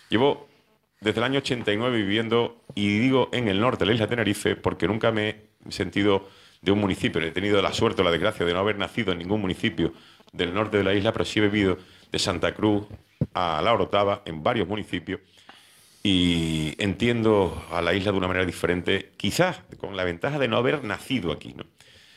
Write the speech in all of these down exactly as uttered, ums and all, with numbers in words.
Llevo desde el año ochenta y nueve viviendo, y digo en el norte de la isla de Tenerife, porque nunca me he sentido de un municipio. He tenido la suerte o la desgracia de no haber nacido en ningún municipio del norte de la isla, pero sí he vivido de Santa Cruz a La Orotava en varios municipios. Y entiendo a la isla de una manera diferente, quizás con la ventaja de no haber nacido aquí, ¿no?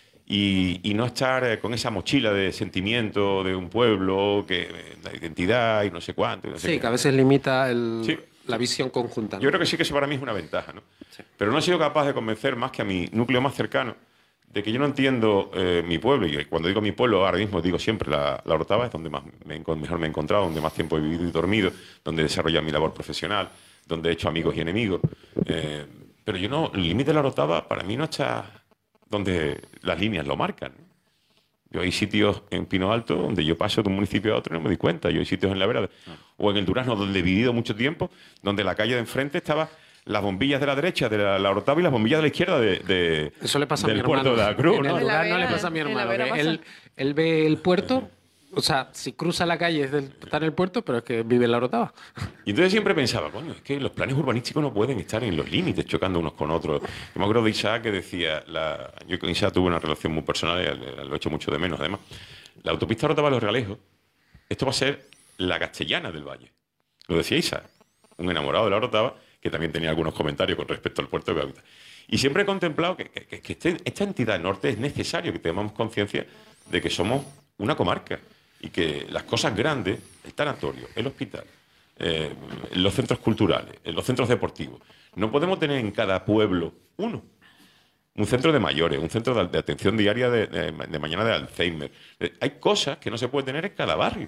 Y, y no estar eh, con esa mochila de sentimiento de un pueblo, que eh, la identidad y no sé cuánto. Y no sé Sí, qué. que a veces limita el, Sí. la visión conjunta, ¿no? Yo creo que sí que eso para mí es una ventaja, ¿no? Sí. Pero no he sido capaz de convencer más que a mi núcleo más cercano de que yo no entiendo eh, mi pueblo. Y cuando digo mi pueblo, ahora mismo digo siempre la, la Orotava, es donde más me, mejor me he encontrado, donde más tiempo he vivido y dormido, donde he desarrollado mi labor profesional, donde he hecho amigos y enemigos. Eh, pero yo no, el límite de la Orotava para mí no está donde las líneas lo marcan. Yo hay sitios en Pino Alto donde yo paso de un municipio a otro y no me di cuenta. Yo hay sitios en La Vera o en el Durazno donde he vivido mucho tiempo, donde la calle de enfrente estaba las bombillas de la derecha de la, la Orotava y las bombillas de la izquierda de, de Eso le pasa a del mi puerto hermano. de la Cruz, En ¿no? el En la Durazno le Vera, pasa a mi en la hermano. Vera que pasa. él, él ve el puerto, o sea, si cruza la calle es del- está en el puerto, pero es que vive en La Orotava. Y entonces siempre pensaba, coño, es que los planes urbanísticos no pueden estar en los límites, chocando unos con otros. Yo me acuerdo de Isaac que decía, la, yo con Isaac tuve una relación muy personal y lo he hecho mucho de menos, además. La autopista Orotava-Los Realejos, esto va a ser la castellana del valle. Lo decía Isaac, un enamorado de la Orotava, que también tenía algunos comentarios con respecto al puerto de Ceuta. Y siempre he contemplado que, que, que este, esta entidad del norte es necesario que tengamos conciencia de que somos una comarca y que las cosas grandes, el tanatorio, el hospital, eh, los centros culturales, los centros deportivos, no podemos tener en cada pueblo uno. Un centro de mayores, un centro de, de atención diaria de, de, de mañana de Alzheimer. Eh, hay cosas que no se puede tener en cada barrio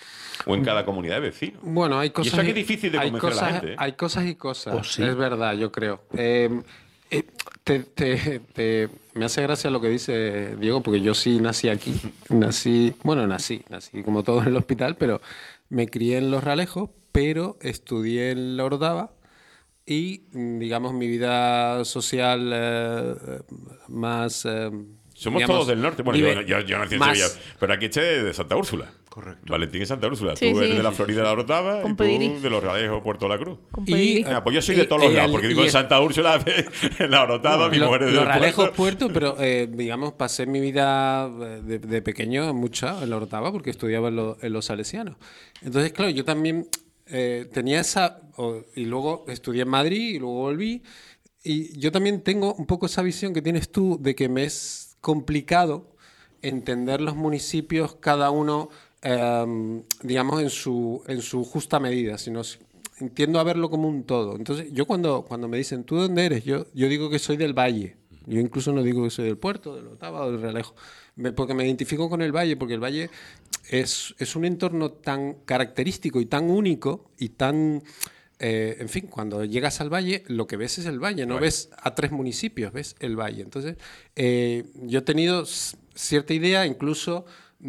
o en cada comunidad de vecinos. Bueno, hay Y cosas. eso aquí es difícil de hay convencer a la cosas, gente, ¿eh? Hay cosas y cosas. Oh, sí. Es verdad, yo creo. Eh, eh, te- te- te- me hace gracia lo que dice Diego, porque yo sí nací aquí. Nací, bueno, nací, nací como todos en el hospital, pero me crié en Los Realejos, pero estudié en La Orotava. Y, mm, digamos, mi vida social eh, más... eh, Somos digamos, todos del norte. Bueno, vive yo, yo, yo nací en más- Sevilla, pero aquí eché de Santa Úrsula. Correcto. Valentín es Santa Úrsula. Sí, tú eres sí. de la Florida de la Orotava Con y tú pedigrí. de Los Realejos, Puerto La Cruz. Con Y- pedigrí. Ah, pues yo soy Y- de todos los y lados, el- porque y digo en el- Santa Úrsula, en la Orotava, mi Lo- mujer es los del Realejos puerto. puerto, pero eh, digamos, pasé mi vida eh, de, de pequeño mucha en La Orotava porque estudiaba en, lo- en los Salesianos. Entonces, claro, yo también eh, tenía esa... o- y luego estudié en Madrid y luego volví. Y yo también tengo un poco esa visión que tienes tú de que me es complicado entender los municipios, cada uno, eh, digamos, en su, en su justa medida, sino s- entiendo a verlo como un todo. Entonces, yo cuando, cuando me dicen, ¿tú de dónde eres? Yo, yo digo que soy del Valle. Yo incluso no digo que soy del Puerto, del Otava o del Realejo, Me- porque me identifico con el Valle, porque el Valle es, es un entorno tan característico y tan único y tan... eh, en fin, cuando llegas al valle, lo que ves es el valle, no Valle. ves a tres municipios, ves el valle. Entonces, eh, yo he tenido s- cierta idea incluso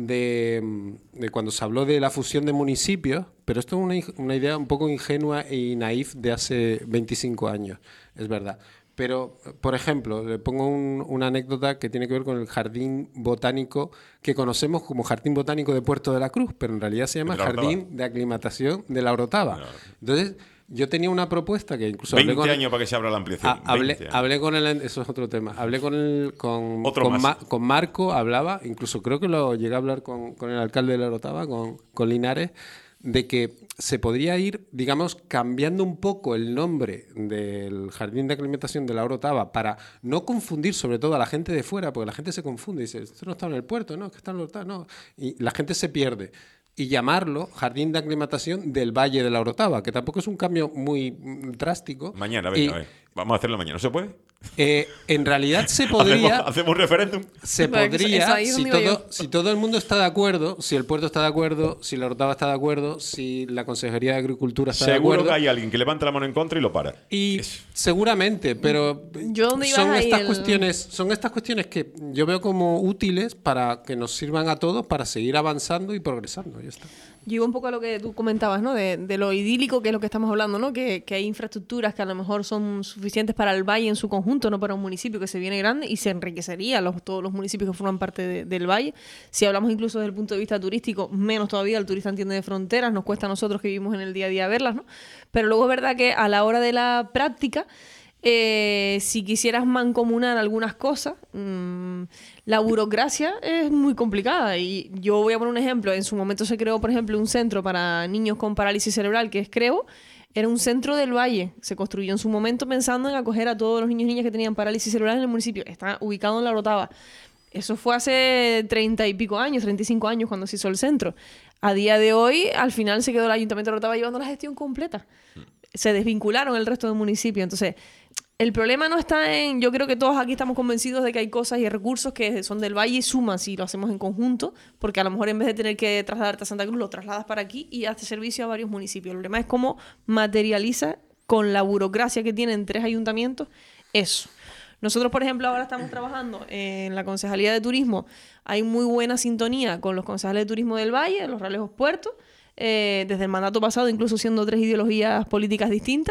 de, mm, de cuando se habló de la fusión de municipios, pero esto es una, ing- una idea un poco ingenua y naif de hace veinticinco años, es verdad. Pero, por ejemplo, le pongo un- una anécdota que tiene que ver con el jardín botánico que conocemos como Jardín Botánico de Puerto de la Cruz, pero en realidad se llama De la Orotava. Jardín de Aclimatación de la Orotava. Entonces, yo tenía una propuesta que incluso hablé veinte con... años para que se abra la ampliación. Ha- hablé, veinte años. hablé con él, eso es otro tema. Hablé con él, con, Otro con, más. Ma- con Marco, hablaba, incluso creo que lo llegué a hablar con, con el alcalde de La Orotava, con, con Linares, de que se podría ir, digamos, cambiando un poco el nombre del Jardín de Aclimatación de La Orotava para no confundir sobre todo a la gente de fuera, porque la gente se confunde y dice, esto no está en el puerto, no, que está en La Orotava, no. Y la gente se pierde. Y llamarlo Jardín de Aclimatación del Valle de La Orotava, que tampoco es un cambio muy mm, drástico. Mañana, Y, venga, a ver. Vamos a hacerlo mañana. ¿No se puede? eh, en realidad se podría... Hacemos, hacemos un referéndum. Se Vale, que eso- podría, eso ahí es si donde iba todo, yo. si todo el mundo está de acuerdo, si el puerto está de acuerdo, si la Orotava está de acuerdo, si la Consejería de Agricultura está de Seguro acuerdo. que hay alguien que levanta la mano en contra y lo para. Y Eso. seguramente, pero Yo dónde ibas son ahí, estas el- cuestiones, son estas cuestiones que yo veo como útiles para que nos sirvan a todos para seguir avanzando y progresando. Ya está. Yo iba un poco a lo que tú comentabas, ¿no? De, de lo idílico que es lo que estamos hablando, ¿no? Que, que hay infraestructuras que a lo mejor son suficientes para el valle en su conjunto, no para un municipio que se viene grande y se enriquecería los, todos los municipios que forman parte de, del valle. Si hablamos incluso desde el punto de vista turístico, menos todavía, el turista entiende de fronteras, nos cuesta a nosotros que vivimos en el día a día verlas, ¿no? Pero luego es verdad que a la hora de la práctica, Eh, si quisieras mancomunar algunas cosas, mmm, la burocracia es muy complicada. Y yo voy a poner un ejemplo. En su momento se creó, por ejemplo, un centro para niños con parálisis cerebral, que es Creo. Era un centro del Valle. Se construyó en su momento pensando en acoger a todos los niños y niñas que tenían parálisis cerebral en el municipio. Está ubicado en La Orotava. Eso fue hace treinta y pico años, treinta y cinco años cuando se hizo el centro. A día de hoy, al final se quedó el Ayuntamiento de La Orotava llevando la gestión completa. Se desvincularon el resto del municipio. Entonces, el problema no está en... Yo creo que todos aquí estamos convencidos de que hay cosas y recursos que son del Valle y suman si lo hacemos en conjunto, porque a lo mejor en vez de tener que trasladarte a Santa Cruz, lo trasladas para aquí y haces servicio a varios municipios. El problema es cómo materializa con la burocracia que tienen tres ayuntamientos eso. Nosotros, por ejemplo, ahora estamos trabajando en la Concejalía de Turismo. Hay muy buena sintonía con los concejales de turismo del Valle, de los Realejos Puertos, Eh, desde el mandato pasado, incluso siendo tres ideologías políticas distintas,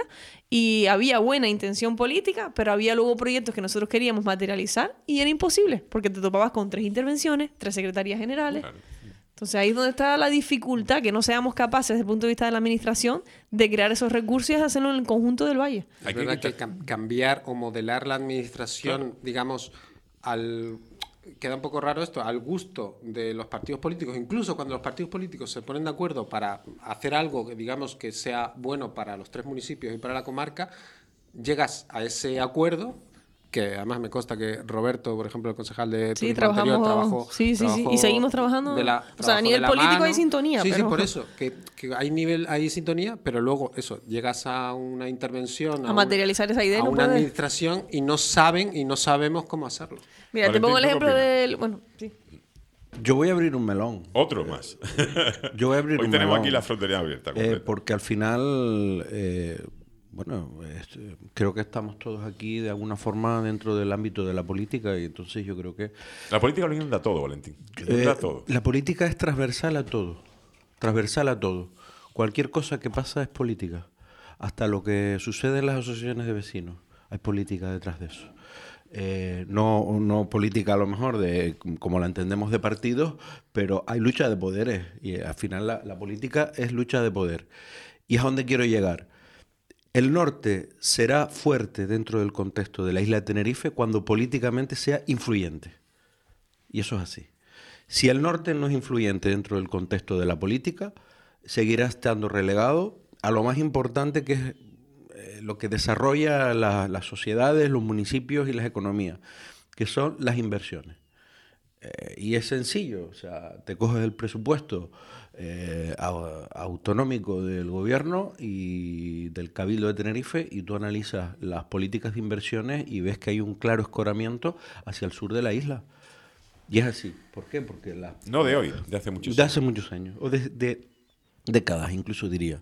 y había buena intención política, pero había luego proyectos que nosotros queríamos materializar y era imposible, porque te topabas con tres intervenciones, tres secretarías generales. Claro. Entonces ahí es donde está la dificultad, que no seamos capaces desde el punto de vista de la administración de crear esos recursos y hacerlo en el conjunto del Valle. Hay que, que cam- cambiar o modelar la administración, claro, digamos, al... Queda un poco raro esto, al gusto de los partidos políticos, incluso cuando los partidos políticos se ponen de acuerdo para hacer algo que digamos que sea bueno para los tres municipios y para la comarca, llegas a ese acuerdo, que además me consta que Roberto, por ejemplo, el concejal de sí, turismo trabajamos, anterior, trabajó, sí, sí, trabajó sí, y seguimos trabajando, de la, o sea, a nivel político mano. hay sintonía. Sí, pero... sí, por eso, que, que hay nivel, hay sintonía, pero luego eso, llegas a una intervención, a, a materializar esa idea, a no una puedes... administración y no saben y no sabemos cómo hacerlo. Mira, Valentín, te pongo el ejemplo del... Bueno, sí. Yo voy a abrir un melón. Otro más. Yo voy a abrir Hoy un tenemos melón, aquí la frontería abierta. Eh, porque al final, eh, bueno, es, creo que estamos todos aquí de alguna forma dentro del ámbito de la política y entonces yo creo que... La política lo inunda todo, Valentín. Inunda eh, todo. La política es transversal a todo. Transversal a todo. Cualquier cosa que pasa es política. Hasta lo que sucede en las asociaciones de vecinos. Hay política detrás de eso. Eh, no, no política a lo mejor de como la entendemos de partidos, pero hay lucha de poderes y al final la, la política es lucha de poder. ¿Y es a dónde quiero llegar? El norte será fuerte dentro del contexto de la isla de Tenerife cuando políticamente sea influyente. Y eso es así. Si el norte no es influyente dentro del contexto de la política, seguirá estando relegado a lo más importante que es lo que desarrolla la, las sociedades, los municipios y las economías, que son las inversiones. Eh, y es sencillo, o sea, te coges el presupuesto eh, a, autonómico del gobierno y del Cabildo de Tenerife y tú analizas las políticas de inversiones y ves que hay un claro escoramiento hacia el sur de la isla. Y es así. ¿Por qué? Porque la, no de hoy, de hace muchos de años. hace muchos años, o de, de décadas incluso diría.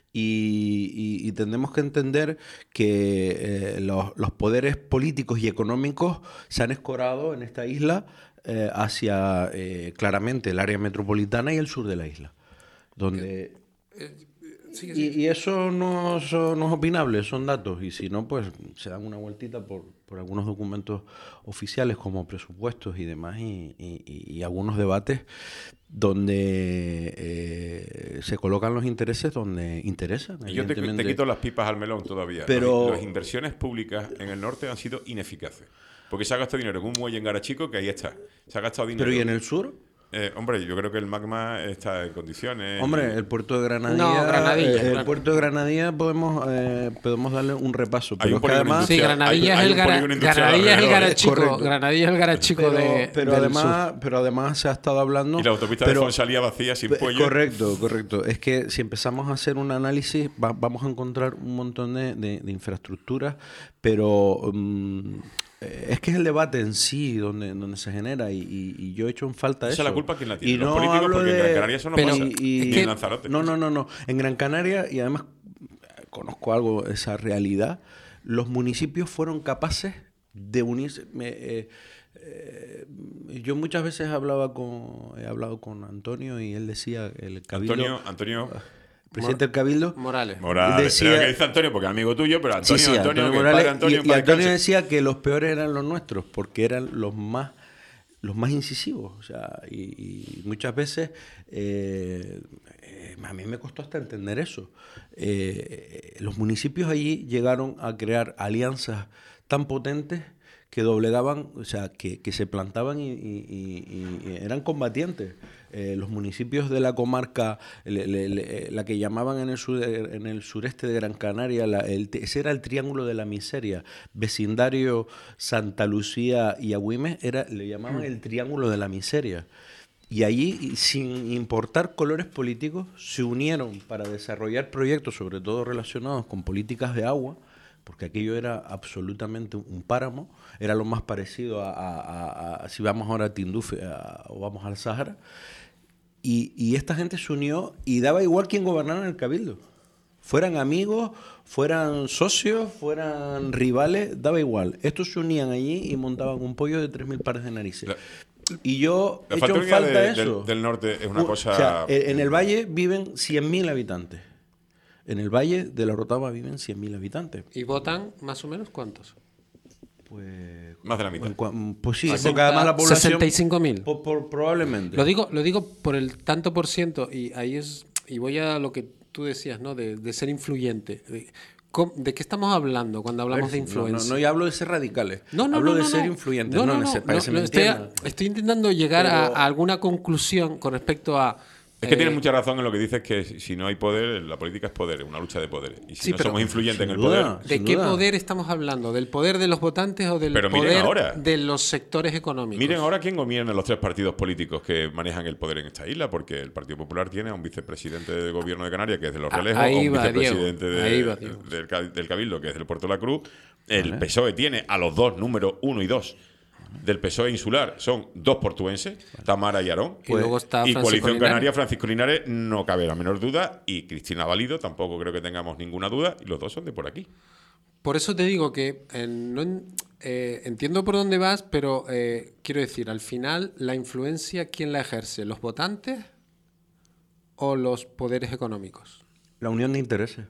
Y, y, y tendremos que entender que eh, los, los poderes políticos y económicos se han escorado en esta isla eh, hacia eh, claramente el área metropolitana y el sur de la isla. Donde... Eh, eh, sí, sí. Y, y eso no, eso no es opinable, son datos. Y si no, pues se dan una vueltita por, por algunos documentos oficiales como presupuestos y demás y, y, y algunos debates donde eh, se colocan los intereses donde interesan. Y yo te, te quito las pipas al melón todavía. Pero las inversiones públicas en el norte han sido ineficaces. Porque se ha gastado dinero en un muelle en Garachico que ahí está. Se ha gastado dinero. ¿Pero y en el sur? Eh, hombre, yo creo que el magma está en condiciones. Hombre, el puerto de Granadilla. No, Granadilla. Eh, el claro. puerto de Granadilla podemos eh, podemos darle un repaso. Pero es que además, sí, Granadilla hay, es el, gara, Granadilla es el Garachico. Correcto. Granadilla es el Garachico pero, de. Pero del además, sur. pero además se ha estado hablando. Y la autopista pero, de Fonsalía vacía sin pollo. Correcto, correcto. Es que si empezamos a hacer un análisis, va, vamos a encontrar un montón de, de, de infraestructuras, pero um, es que es el debate en sí donde, donde se genera y, y, y yo he hecho en falta eso. Esa es la culpa quien la tiene. Y los no políticos, hablo porque de... en Gran Canaria eso no pero, pasa. Y, y, ni en Lanzarote. No, no, no, no. En Gran Canaria, y además conozco algo de esa realidad, los municipios fueron capaces de unirse. Me, eh, eh, yo muchas veces hablaba con, he hablado con Antonio y él decía, el Cabildo... Antonio, Antonio... Presidente del Cabildo. Morales. Morales. Decía- Decía, que dice Antonio porque es amigo tuyo, pero Antonio, Sí, sí, Antonio, Antonio que Morales, padre Antonio, y, en y paz Antonio descanse. decía que los peores eran los nuestros porque eran los más los más incisivos, o sea, y, y muchas veces eh, eh, a mí me costó hasta entender eso. Eh, los municipios allí llegaron a crear alianzas tan potentes que doblegaban, o sea, que, que se plantaban y, y- y- y eran combatientes. Eh, los municipios de la comarca, le- le- le- la que llamaban en el, sur- en el sureste de Gran Canaria, la- el- ese era el triángulo de la miseria, vecindario Santa Lucía y Agüimes, era, le llamaban el triángulo de la miseria. Y allí, y sin importar colores políticos, se unieron para desarrollar proyectos, sobre todo relacionados con políticas de agua, porque aquello era absolutamente un páramo, era lo más parecido a, a- a- a- si vamos ahora a Tindufe a- o vamos al Sáhara. Y, y esta gente se unió y daba igual quién gobernara en el Cabildo. Fueran amigos, fueran socios, fueran rivales, daba igual. Estos se unían allí y montaban un pollo de tres mil pares de narices. La- y yo La he hecho en factoría falta de- eso. del, del norte es una U- cosa... O sea, en en el Valle viven cien mil habitantes. En el Valle de la Orotava viven cien mil habitantes. ¿Y votan más o menos cuántos? Pues, Más de la mitad. en cua- pues sí, sesenta porque además la población... sesenta y cinco mil. Por, por- probablemente. Lo digo, lo digo por el tanto por ciento, y ahí es, y voy a lo que tú decías, ¿no? De, de ser influyente. De, ¿cómo- ¿de qué estamos hablando cuando hablamos de No, no, influencia? no, yo hablo de ser radicales. No, no, hablo no, de no, ser no. influyentes. No, no, no, no, ese- para no, que se no, me estoy, entienda. estoy intentando llegar a, Pero- a alguna conclusión con respecto a... Es que eh, tienes mucha razón en lo que dices, que si si no hay poder, la política es poder, es una lucha de poderes. Y si Sí, no pero- somos influyentes en sin el duda. poder... ¿De sin qué duda. poder estamos hablando? ¿Del poder de los votantes o del Pero miren poder ahora. de los sectores económicos? Miren ahora quién gobierna los tres partidos políticos que manejan el poder en esta isla, porque el Partido Popular tiene a un vicepresidente de gobierno de Canarias, que es de Los Ah, Realejos, ahí a un va, vicepresidente Diego. de- Ahí va, Diego. del, Ca- del Cabildo, que es del Puerto de la Cruz. El Vale. P S O E tiene a los dos, número uno y dos, del P S O E insular. Son dos portuenses, Tamara y Aarón. Y luego está y Francisco Coalición Linares. Canaria, Francisco Linares, no cabe la menor duda. Y Cristina Valido, tampoco creo que tengamos ninguna duda. Y los dos son de por aquí. Por eso te digo que eh, no en- eh, entiendo por dónde vas, pero eh, quiero decir, al final, la influencia, ¿quién la ejerce? ¿Los votantes o los poderes económicos? La unión de intereses.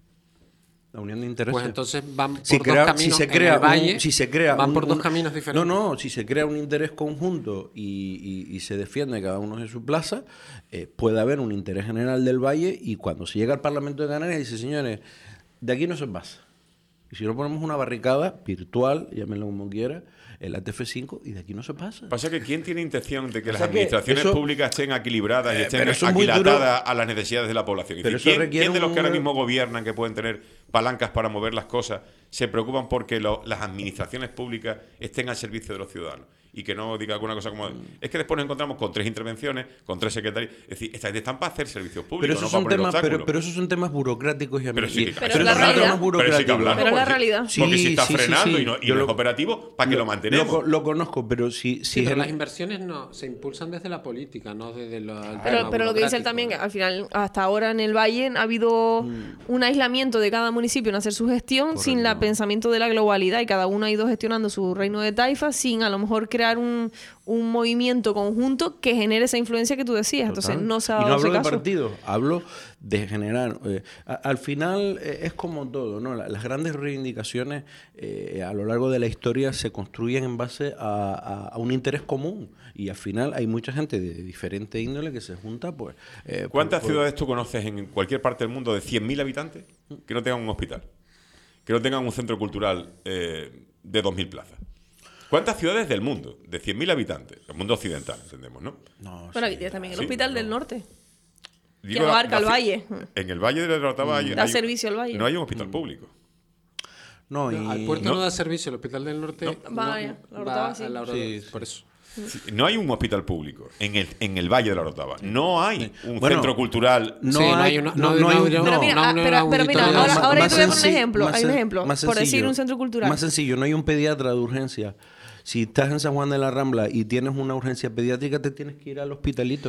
La unión de intereses. Pues entonces van por si, dos crea- caminos. si se en crea el valle, un, si se crea van un- por dos un- caminos diferentes. No, no, si se crea un interés conjunto y, y- y se defiende cada uno en su plaza, eh, puede haber un interés general del Valle y cuando se llega al Parlamento de Canarias dice, señores, de aquí no se pasa. Y si no ponemos una barricada virtual, llámenlo como quiera, en la T F cinco y de aquí no se pasa. Pasa que ¿quién tiene intención de que O las sea que administraciones eso- públicas estén equilibradas y Eh, estén pero eso es muy aquilatadas a las necesidades de la población? Es Pero decir, eso ¿quién, requiere quién de los que ahora un- mismo gobiernan, que pueden tener palancas para mover las cosas, se preocupan porque lo- las administraciones públicas estén al servicio de los ciudadanos? Y que no diga alguna cosa como... Es que después nos encontramos con tres intervenciones, con tres secretarios... Es decir, estas están para hacer servicios públicos, Pero no esos, para son poner temas, pero, obstáculos. pero esos son temas burocráticos y Pero sí que- y- pero es la son realidad. temas Pero sí que burocráticos. hablarlo, Pero es la porque- realidad. Porque Sí, si está sí, sí, frenando sí. y no, y Yo no lo- es operativo, ¿para qué lo mantenemos? Lo, lo conozco, pero si, si Sí, pero gen- las inversiones no se impulsan desde la política, no desde lo, el Pero, tema pero lo que dice él burocrático. también, que al final, hasta ahora en el Valle ha habido un aislamiento de cada municipio en hacer su gestión sin el pensamiento de la globalidad y cada uno ha ido gestionando su reino de taifa sin a lo mejor crear un, un movimiento conjunto que genere esa influencia que tú decías. Entonces Total. no se ha Y dado no hablo ese de caso. partidos, hablo de generar. eh, a- al final eh, es como todo, ¿no? La- las grandes reivindicaciones eh, a lo largo de la historia se construyen en base a, a- a un interés común y al final hay mucha gente de diferente índole que se junta, pues. eh, por- ¿Cuántas por- ciudades tú conoces en cualquier parte del mundo de cien mil habitantes que no tengan un hospital? Que no tengan un centro cultural eh, de dos mil plazas. ¿Cuántas ciudades del mundo de cien mil habitantes? El mundo occidental, entendemos, ¿no? No, Bueno, sí. aquí tienes también el Sí, Hospital no. del Norte. Digo, Que abarca el la- valle. En el Valle de la Orotava hay- Da hay- servicio al valle. No hay un hospital público. No, y, No, al puerto no, no. da servicio, el Hospital del Norte No. Vaya, la Orotava va sí. a la Orotava, Sí, por eso. Sí, no hay un hospital público en el, en el Valle de la Orotava. No hay un Bueno, centro cultural. no Sí, no hay, hay una- no, no- no hay no- un- no- Pero mira, no, ah, no pero, era un pero mira, auditorio, ahora, más- ahora yo más te voy a poner un senci- ejemplo. más Hay un sen- ejemplo. más Por decir sencillo. un centro cultural. Más sencillo, no hay un pediatra de urgencia. Si estás en San Juan de la Rambla y tienes una urgencia pediátrica, te tienes que ir al hospitalito.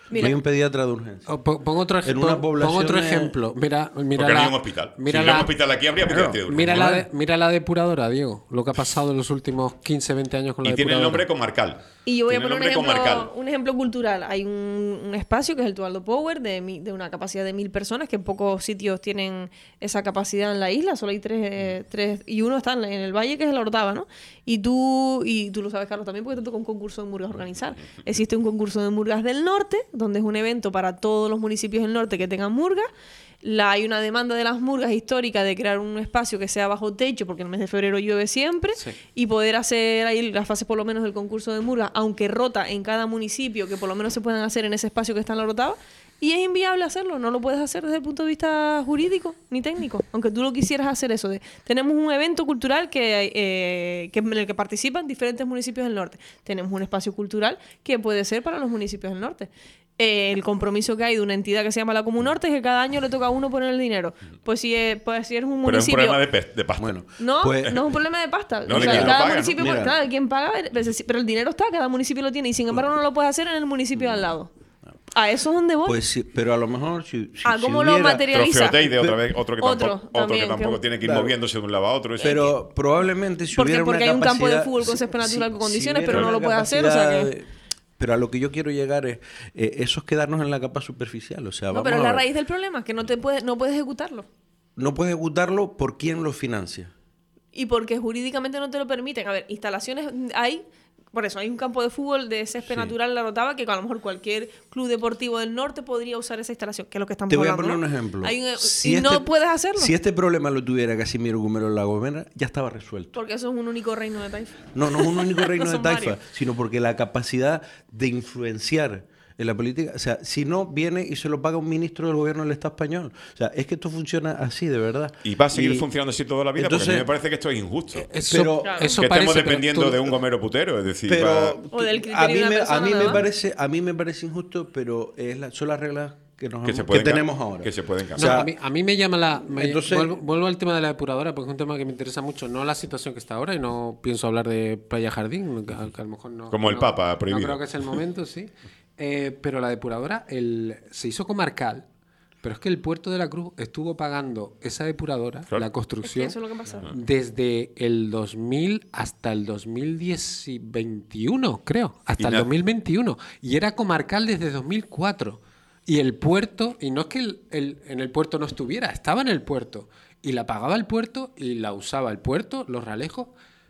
Mira. No hay un pediatra de urgencia. O po- Pongo otro, ej- En una pon- pongo otro población, eh, ejemplo. Mira, mira Porque no la, hay un hospital. Mira si la, hay un hospital aquí, habría Claro, pediatría de mira, urgencia. la de- mira la depuradora, Diego. Lo que ha pasado en los últimos quince, veinte años con la Y tiene depuradora. el nombre comarcal. Y yo voy a Tiene poner un nombre ejemplo, comarcal. un ejemplo cultural. Hay un, un espacio que es el Tualdo Power de, mi- de una capacidad de mil personas, que pocos sitios tienen esa capacidad en la isla, solo hay tres, eh, tres y uno está en, en el valle, que es el Orotava, ¿no? Y tú, y tú lo sabes, Carlos, también porque te toca un concurso de murgas organizar. Existe un concurso de murgas del norte, donde es un evento para todos los municipios del norte que tengan murgas. La, hay una demanda de las murgas histórica de crear un espacio que sea bajo techo, porque en el mes de febrero llueve siempre, Sí. y poder hacer ahí las fases por lo menos del concurso de murgas, aunque rota en cada municipio, que por lo menos se puedan hacer en ese espacio que está en la Orotava. Y es inviable hacerlo, no lo puedes hacer desde el punto de vista jurídico ni técnico, aunque tú lo quisieras hacer eso. De, tenemos un evento cultural que, eh, que en el que participan diferentes municipios del norte. Tenemos un espacio cultural que puede ser para los municipios del norte. Eh, el compromiso que hay de una entidad que se llama la Comunorte es que cada año le toca a uno poner el dinero. Pues si, eh, pues si eres un Pero es un municipio... problema de, pe- de pasta. Bueno, No, pues- no es un problema de pasta. No, O de sea, quien lo cada paga, ¿no? municipio, Mira. claro, ¿quién paga? Pero el dinero está, cada municipio lo tiene. Y sin embargo no lo puedes hacer en el municipio de al lado. A eso es donde voy. Pues sí, pero a lo mejor si, si, Ah, si ¿cómo lo hubiera- materializa? Trofeo Teide, otra vez, otro que Otro tampoco, otro también, que tampoco que- tiene que ir Claro. moviéndose de un lado a otro. eso. Pero probablemente si Porque- hubiera porque una hay un campo de capacidad- fútbol con si- césped natural si- con si condiciones, hubiera pero no una lo puede hacer, o sea que- capacidad de- Pero a lo que yo quiero llegar es... eh, eso es quedarnos en la capa superficial. O sea, No, vamos pero a es la ver. raíz del problema, que no te puedes, no puedes ejecutarlo. No puedes ejecutarlo por quién lo financia. Y porque jurídicamente no te lo permiten. A ver, instalaciones hay... Por eso, hay un campo de fútbol de césped Sí. natural en la Orotava que a lo mejor cualquier club deportivo del norte podría usar esa instalación, que es lo que estamos Te voy a hablando, poner ¿no? un ejemplo. Hay un- Si y este- no puedes hacerlo. Si este problema lo tuviera Casimiro Gumero en La Gomera, ya estaba resuelto. Porque eso es un único reino de Taifa. No, no es un único reino No de son Taifa, varios. sino porque la capacidad de influenciar en la política, o sea, si no viene y se lo paga un ministro del gobierno del Estado español. O sea, es que esto funciona así, de verdad. Y va a seguir funcionando así toda la vida, porque a entonces- mí me parece que esto es injusto. Eso, Pero- Claro. eso que parece, estemos pero dependiendo tú- de un gomero putero, es decir, Pero va- O del a criterio mí de una me, a persona, mí me nada. parece a mí me parece injusto, pero es la, son las reglas que nos que, hemos- se que pueden ca- tenemos ahora. que se pueden No, cambiar. sea, a, mí, a mí me llama la... me- entonces- vuelvo, vuelvo al tema de la depuradora, porque es un tema que me interesa mucho. No la situación que está ahora, y no pienso hablar de Playa Jardín, que, que a lo mejor no... Como el no- Papa, No prohibido. creo que es el momento, sí. Eh, pero la depuradora el, se hizo comarcal, pero es que el Puerto de la Cruz estuvo pagando esa depuradora, Claro. la Es que construcción, eso es lo que pasa. desde el dos mil hasta el dos mil diez y veintiuno, creo, hasta Y el na- dos mil veintiuno. Y era comarcal desde dos mil cuatro. Y el puerto, y no es que el- el- en el puerto no estuviera, estaba en el puerto. Y la pagaba el puerto y la usaba el puerto, los ralejos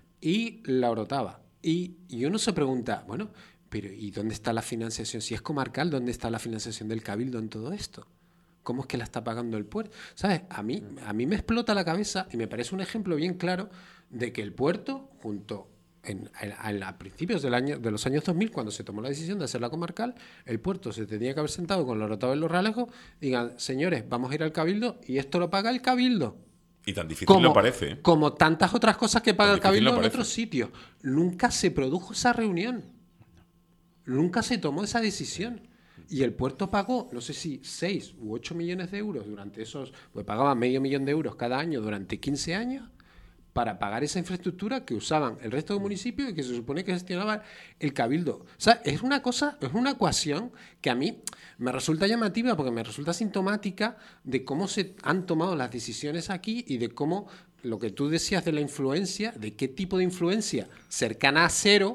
y la Orotava. Y, y uno se pregunta, bueno, pero ¿y dónde está la financiación? Si es comarcal, ¿dónde está la financiación del Cabildo en todo esto? ¿Cómo es que la está pagando el puerto? ¿Sabes? A mí, a mí me explota la cabeza y me parece un ejemplo bien claro de que el puerto, junto en, en- en- a principios del año, de los años dos mil, cuando se tomó la decisión de hacerla comarcal, el puerto se tenía que haber sentado con la Orotava y los Ralejos y digan, señores, vamos a ir al Cabildo y esto lo paga el Cabildo. Y tan difícil Como, no parece. ¿eh? como tantas otras cosas que paga Tan el difícil Cabildo no en parece. otros sitios. Nunca se produjo esa reunión. Nunca se tomó esa decisión. Y el puerto pagó, no sé si seis u ocho millones de euros durante esos, pues pagaba medio millón de euros cada año durante quince años para pagar esa infraestructura que usaban el resto del municipio y que se supone que gestionaba el Cabildo. O sea, es una cosa, es una ecuación que a mí me resulta llamativa porque me resulta sintomática de cómo se han tomado las decisiones aquí y de cómo lo que tú decías de la influencia, de qué tipo de influencia cercana a cero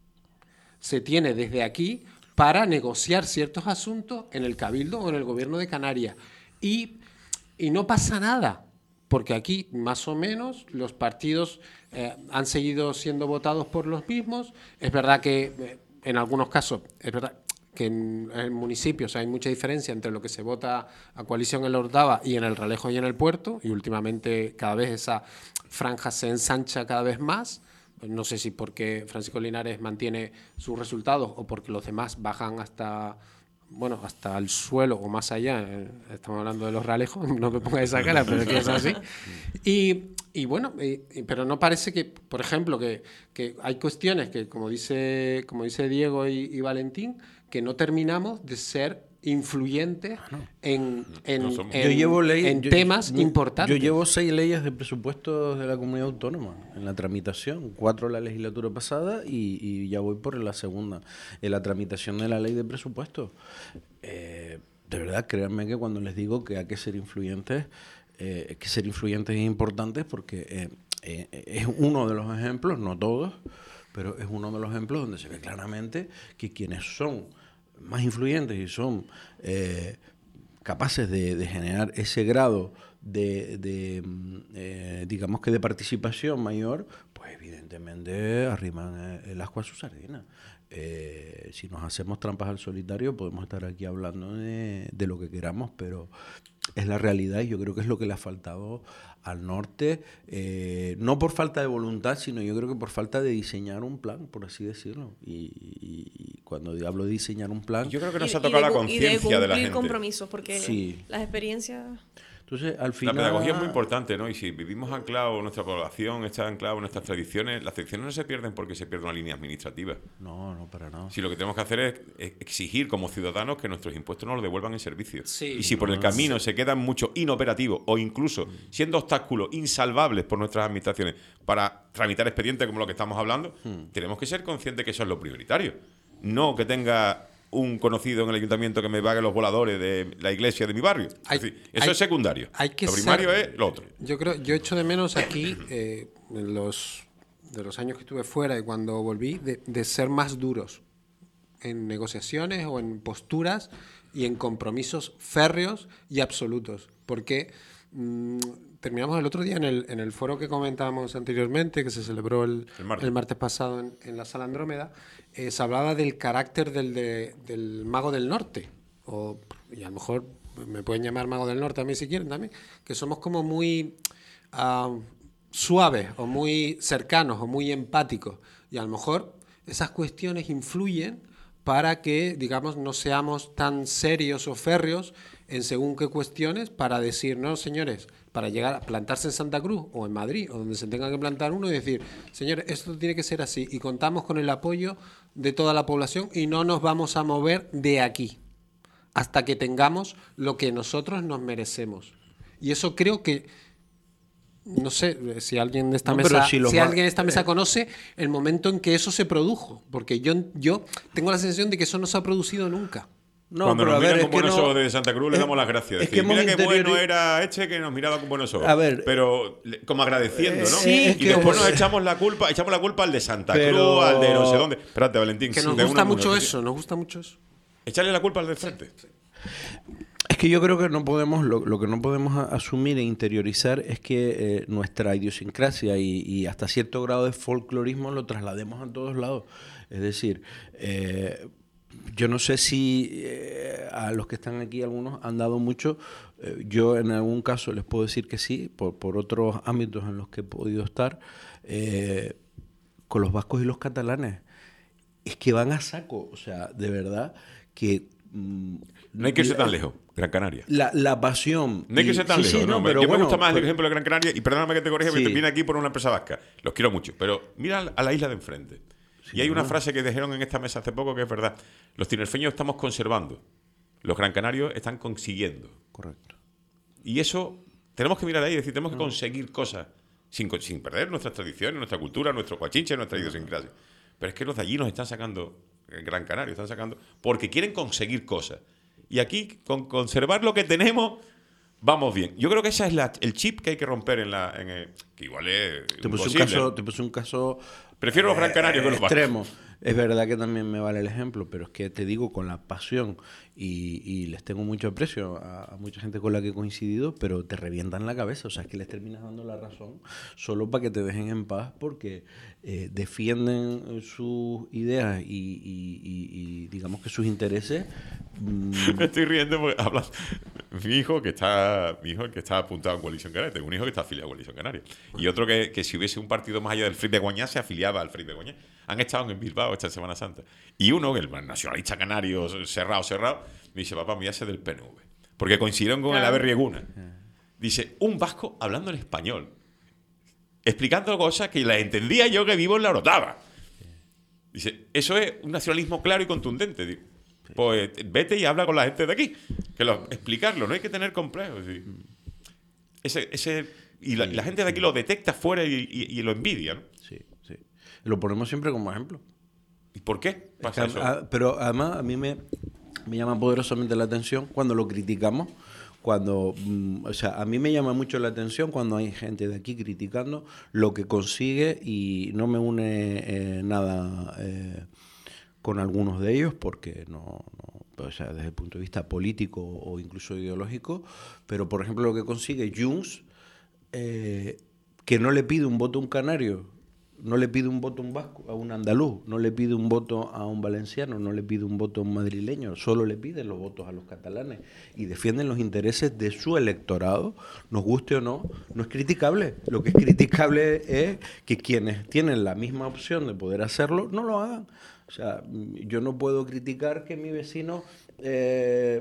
se tiene desde aquí para negociar ciertos asuntos en el Cabildo o en el Gobierno de Canarias. Y, y no pasa nada, porque aquí más o menos los partidos eh, han seguido siendo votados por los mismos. Es verdad que eh, en algunos casos, es verdad que en, en municipios hay mucha diferencia entre lo que se vota a coalición en la Orotava y en el Ralejo y en el Puerto, y últimamente cada vez esa franja se ensancha cada vez más. No sé si porque Francisco Linares mantiene sus resultados o porque los demás bajan hasta, bueno, hasta el suelo o más allá. Eh, Estamos hablando de los Ralejos, no me ponga esa cara, pero es que es así. Y, y bueno, y- y- pero no parece que, por ejemplo, que, que hay cuestiones que, como dice, como dice Diego y, y Valentín, que no terminamos de ser influyentes en, en, No somos. en- Yo llevo ley- en yo- temas yo- importantes. Yo llevo seis leyes de presupuestos de la comunidad autónoma en la tramitación, cuatro la legislatura pasada y, y ya voy por la segunda, en la tramitación de la ley de presupuestos. Eh, de verdad, créanme que cuando les digo que hay que ser influyentes, eh, hay que ser influyentes es importante porque eh, eh, es uno de los ejemplos, no todos, pero es uno de los ejemplos donde se ve claramente que quienes son más influyentes y son eh, capaces de, de generar ese grado de, de mm, eh, digamos que de participación mayor, pues evidentemente arriman eh, el ascua a su sardina. Eh, si nos hacemos trampas al solitario podemos estar aquí hablando de, de lo que queramos, pero es la realidad y yo creo que es lo que le ha faltado al norte, eh, no por falta de voluntad, sino yo creo que por falta de diseñar un plan, por así decirlo. Y, y- y cuando hablo de diseñar un plan, Yo creo que Y- nos ha y tocado de la cu- conciencia y de, de la cumplir gente. compromisos, porque Sí. las experiencias... entonces al La final... pedagogía es muy importante, ¿no? Y si vivimos anclados, nuestra población está anclada en nuestras tradiciones, las tradiciones no se pierden porque se pierde una línea administrativa. No, no, para nada. Si lo que tenemos que hacer es es exigir como ciudadanos que nuestros impuestos nos los devuelvan en servicio. Sí. Y si por el camino se quedan muchos inoperativos o incluso siendo obstáculos insalvables por nuestras administraciones para tramitar expedientes como lo que estamos hablando, tenemos que ser conscientes que eso es lo prioritario. No que tenga un conocido en el ayuntamiento que me pague los voladores de la iglesia de mi barrio. Hay- es decir, eso hay- es secundario. hay que lo primario ser- es lo otro. Yo creo, yo echo de menos aquí, eh, en los, de los años que estuve fuera y cuando volví, de, de ser más duros en negociaciones o en posturas y en compromisos férreos y absolutos. Porque mm, terminamos el otro día en el, en el foro que comentábamos anteriormente, que se celebró el, El martes. el martes pasado en, en la Sala Andrómeda, eh, se hablaba del carácter del, de- del mago del norte. O, y a lo mejor me pueden llamar mago del norte a mí si quieren también, que somos como muy ah, suaves o muy cercanos o muy empáticos. Y a lo mejor esas cuestiones influyen para que, digamos, no seamos tan serios o férreos en según qué cuestiones para decir, no, señores, para llegar a plantarse en Santa Cruz o en Madrid o donde se tenga que plantar uno y decir, señores, esto tiene que ser así y contamos con el apoyo de toda la población y no nos vamos a mover de aquí hasta que tengamos lo que nosotros nos merecemos. Y eso creo que, no sé si alguien de esta No, pero mesa, si si, los va- alguien de esta mesa eh. conoce el momento en que eso se produjo, porque yo, yo tengo la sensación de que eso no se ha producido nunca. No, Cuando pero nos a ver, miran es con que buenos no- ojos desde Santa Cruz, le es- damos las gracias. es Decir, que hemos mira qué interiori- bueno era este que nos miraba con buenos ojos. A ver, pero le- como agradeciendo, ¿no? sí, y es que después hemos- nos echamos la culpa, echamos la culpa al de Santa Pero- Cruz, al de no sé dónde. Espérate, Valentín. Que sí, nos de gusta una mucho noticia. eso, nos gusta mucho eso. Echarle la culpa al del frente. Es que yo creo que no podemos, lo, lo que no podemos a- asumir e interiorizar es que eh, nuestra idiosincrasia y, y hasta cierto grado de folclorismo lo traslademos a todos lados. Es decir, eh, yo no sé si eh, a los que están aquí algunos han dado mucho. Eh, yo en algún caso les puedo decir que sí, por, por otros ámbitos en los que he podido estar, eh, con los vascos y los catalanes. Es que van a saco, o sea, de verdad que... mm, No hay que irse la- tan lejos. Gran Canaria. La, la pasión. No hay que y- ser tan sí, lejos. sí, no, no, pero yo me bueno, gusta más el pues- ejemplo de Gran Canaria, y perdóname que te corrija, porque Sí. te viene aquí por una empresa vasca. Los quiero mucho. Pero mira a la isla de enfrente. y hay una frase que dijeron en esta mesa hace poco que es verdad. Los tinerfeños estamos conservando. Los gran canarios están consiguiendo. Correcto. Y eso tenemos que mirar ahí y decir, tenemos que conseguir cosas sin, co- sin perder nuestras tradiciones, nuestra cultura, nuestro coachinche, nuestra idiosincrasia. Pero es que los de allí nos están sacando, el Gran Canario, están sacando, porque quieren conseguir cosas. Y aquí, con conservar lo que tenemos, vamos bien. Yo creo que ese es la- el chip que hay que romper en la... En el- que igual es Te puse, un imposible. caso, te puse un caso. Prefiero los Gran Canarios que los vascos. extremo. Es verdad que también me vale el ejemplo, pero es que te digo con la pasión y, y les tengo mucho aprecio a, a mucha gente con la que he coincidido, pero te revientan la cabeza. O sea, es que les terminas dando la razón solo para que te dejen en paz porque eh, defienden sus ideas y, y- y- y digamos que sus intereses. mm, Me estoy riendo porque habla mi hijo que está mi hijo el que está apuntado en Coalición Canaria. Tengo un hijo que está afiliado a Coalición Canaria y otro que, que si hubiese un partido más allá del Free Begoñá se afiliaba al Free Begoñá. Han estado en Bilbao esta Semana Santa y uno, el nacionalista canario cerrado, cerrado, me dice, papá, me hace del P N V porque coincidieron con el Claro. Aberrieguna. Dice, un vasco hablando en español, explicando cosas que las entendía yo que vivo en la Orotava. Dice, eso es un nacionalismo claro y contundente. Digo, Pues vete y habla con la gente de aquí. Que lo, explicarlo, no hay que tener complejos. ¿Sí? Ese, ese, y la, la gente de aquí lo detecta fuera y, y, y lo envidia, ¿no? Sí, sí. Lo ponemos siempre como ejemplo. ¿Y por qué pasa Es que, eso? a, pero además a mí me, me llama poderosamente la atención cuando lo criticamos. Cuando, mm, o sea, a mí me llama mucho la atención cuando hay gente de aquí criticando lo que consigue y no me une eh, nada eh, con algunos de ellos porque no, no, o sea, desde el punto de vista político o incluso ideológico, pero por ejemplo lo que consigue Junts, eh, que no le pide un voto a un canario, no le pide un voto a un vasco, a un andaluz, no le pide un voto a un valenciano, no le pide un voto a un madrileño, solo le pide los votos a los catalanes y defienden los intereses de su electorado, nos guste o no, no es criticable. Lo que es criticable es que quienes tienen la misma opción de poder hacerlo, no lo hagan. O sea, yo no puedo criticar que mi vecino eh,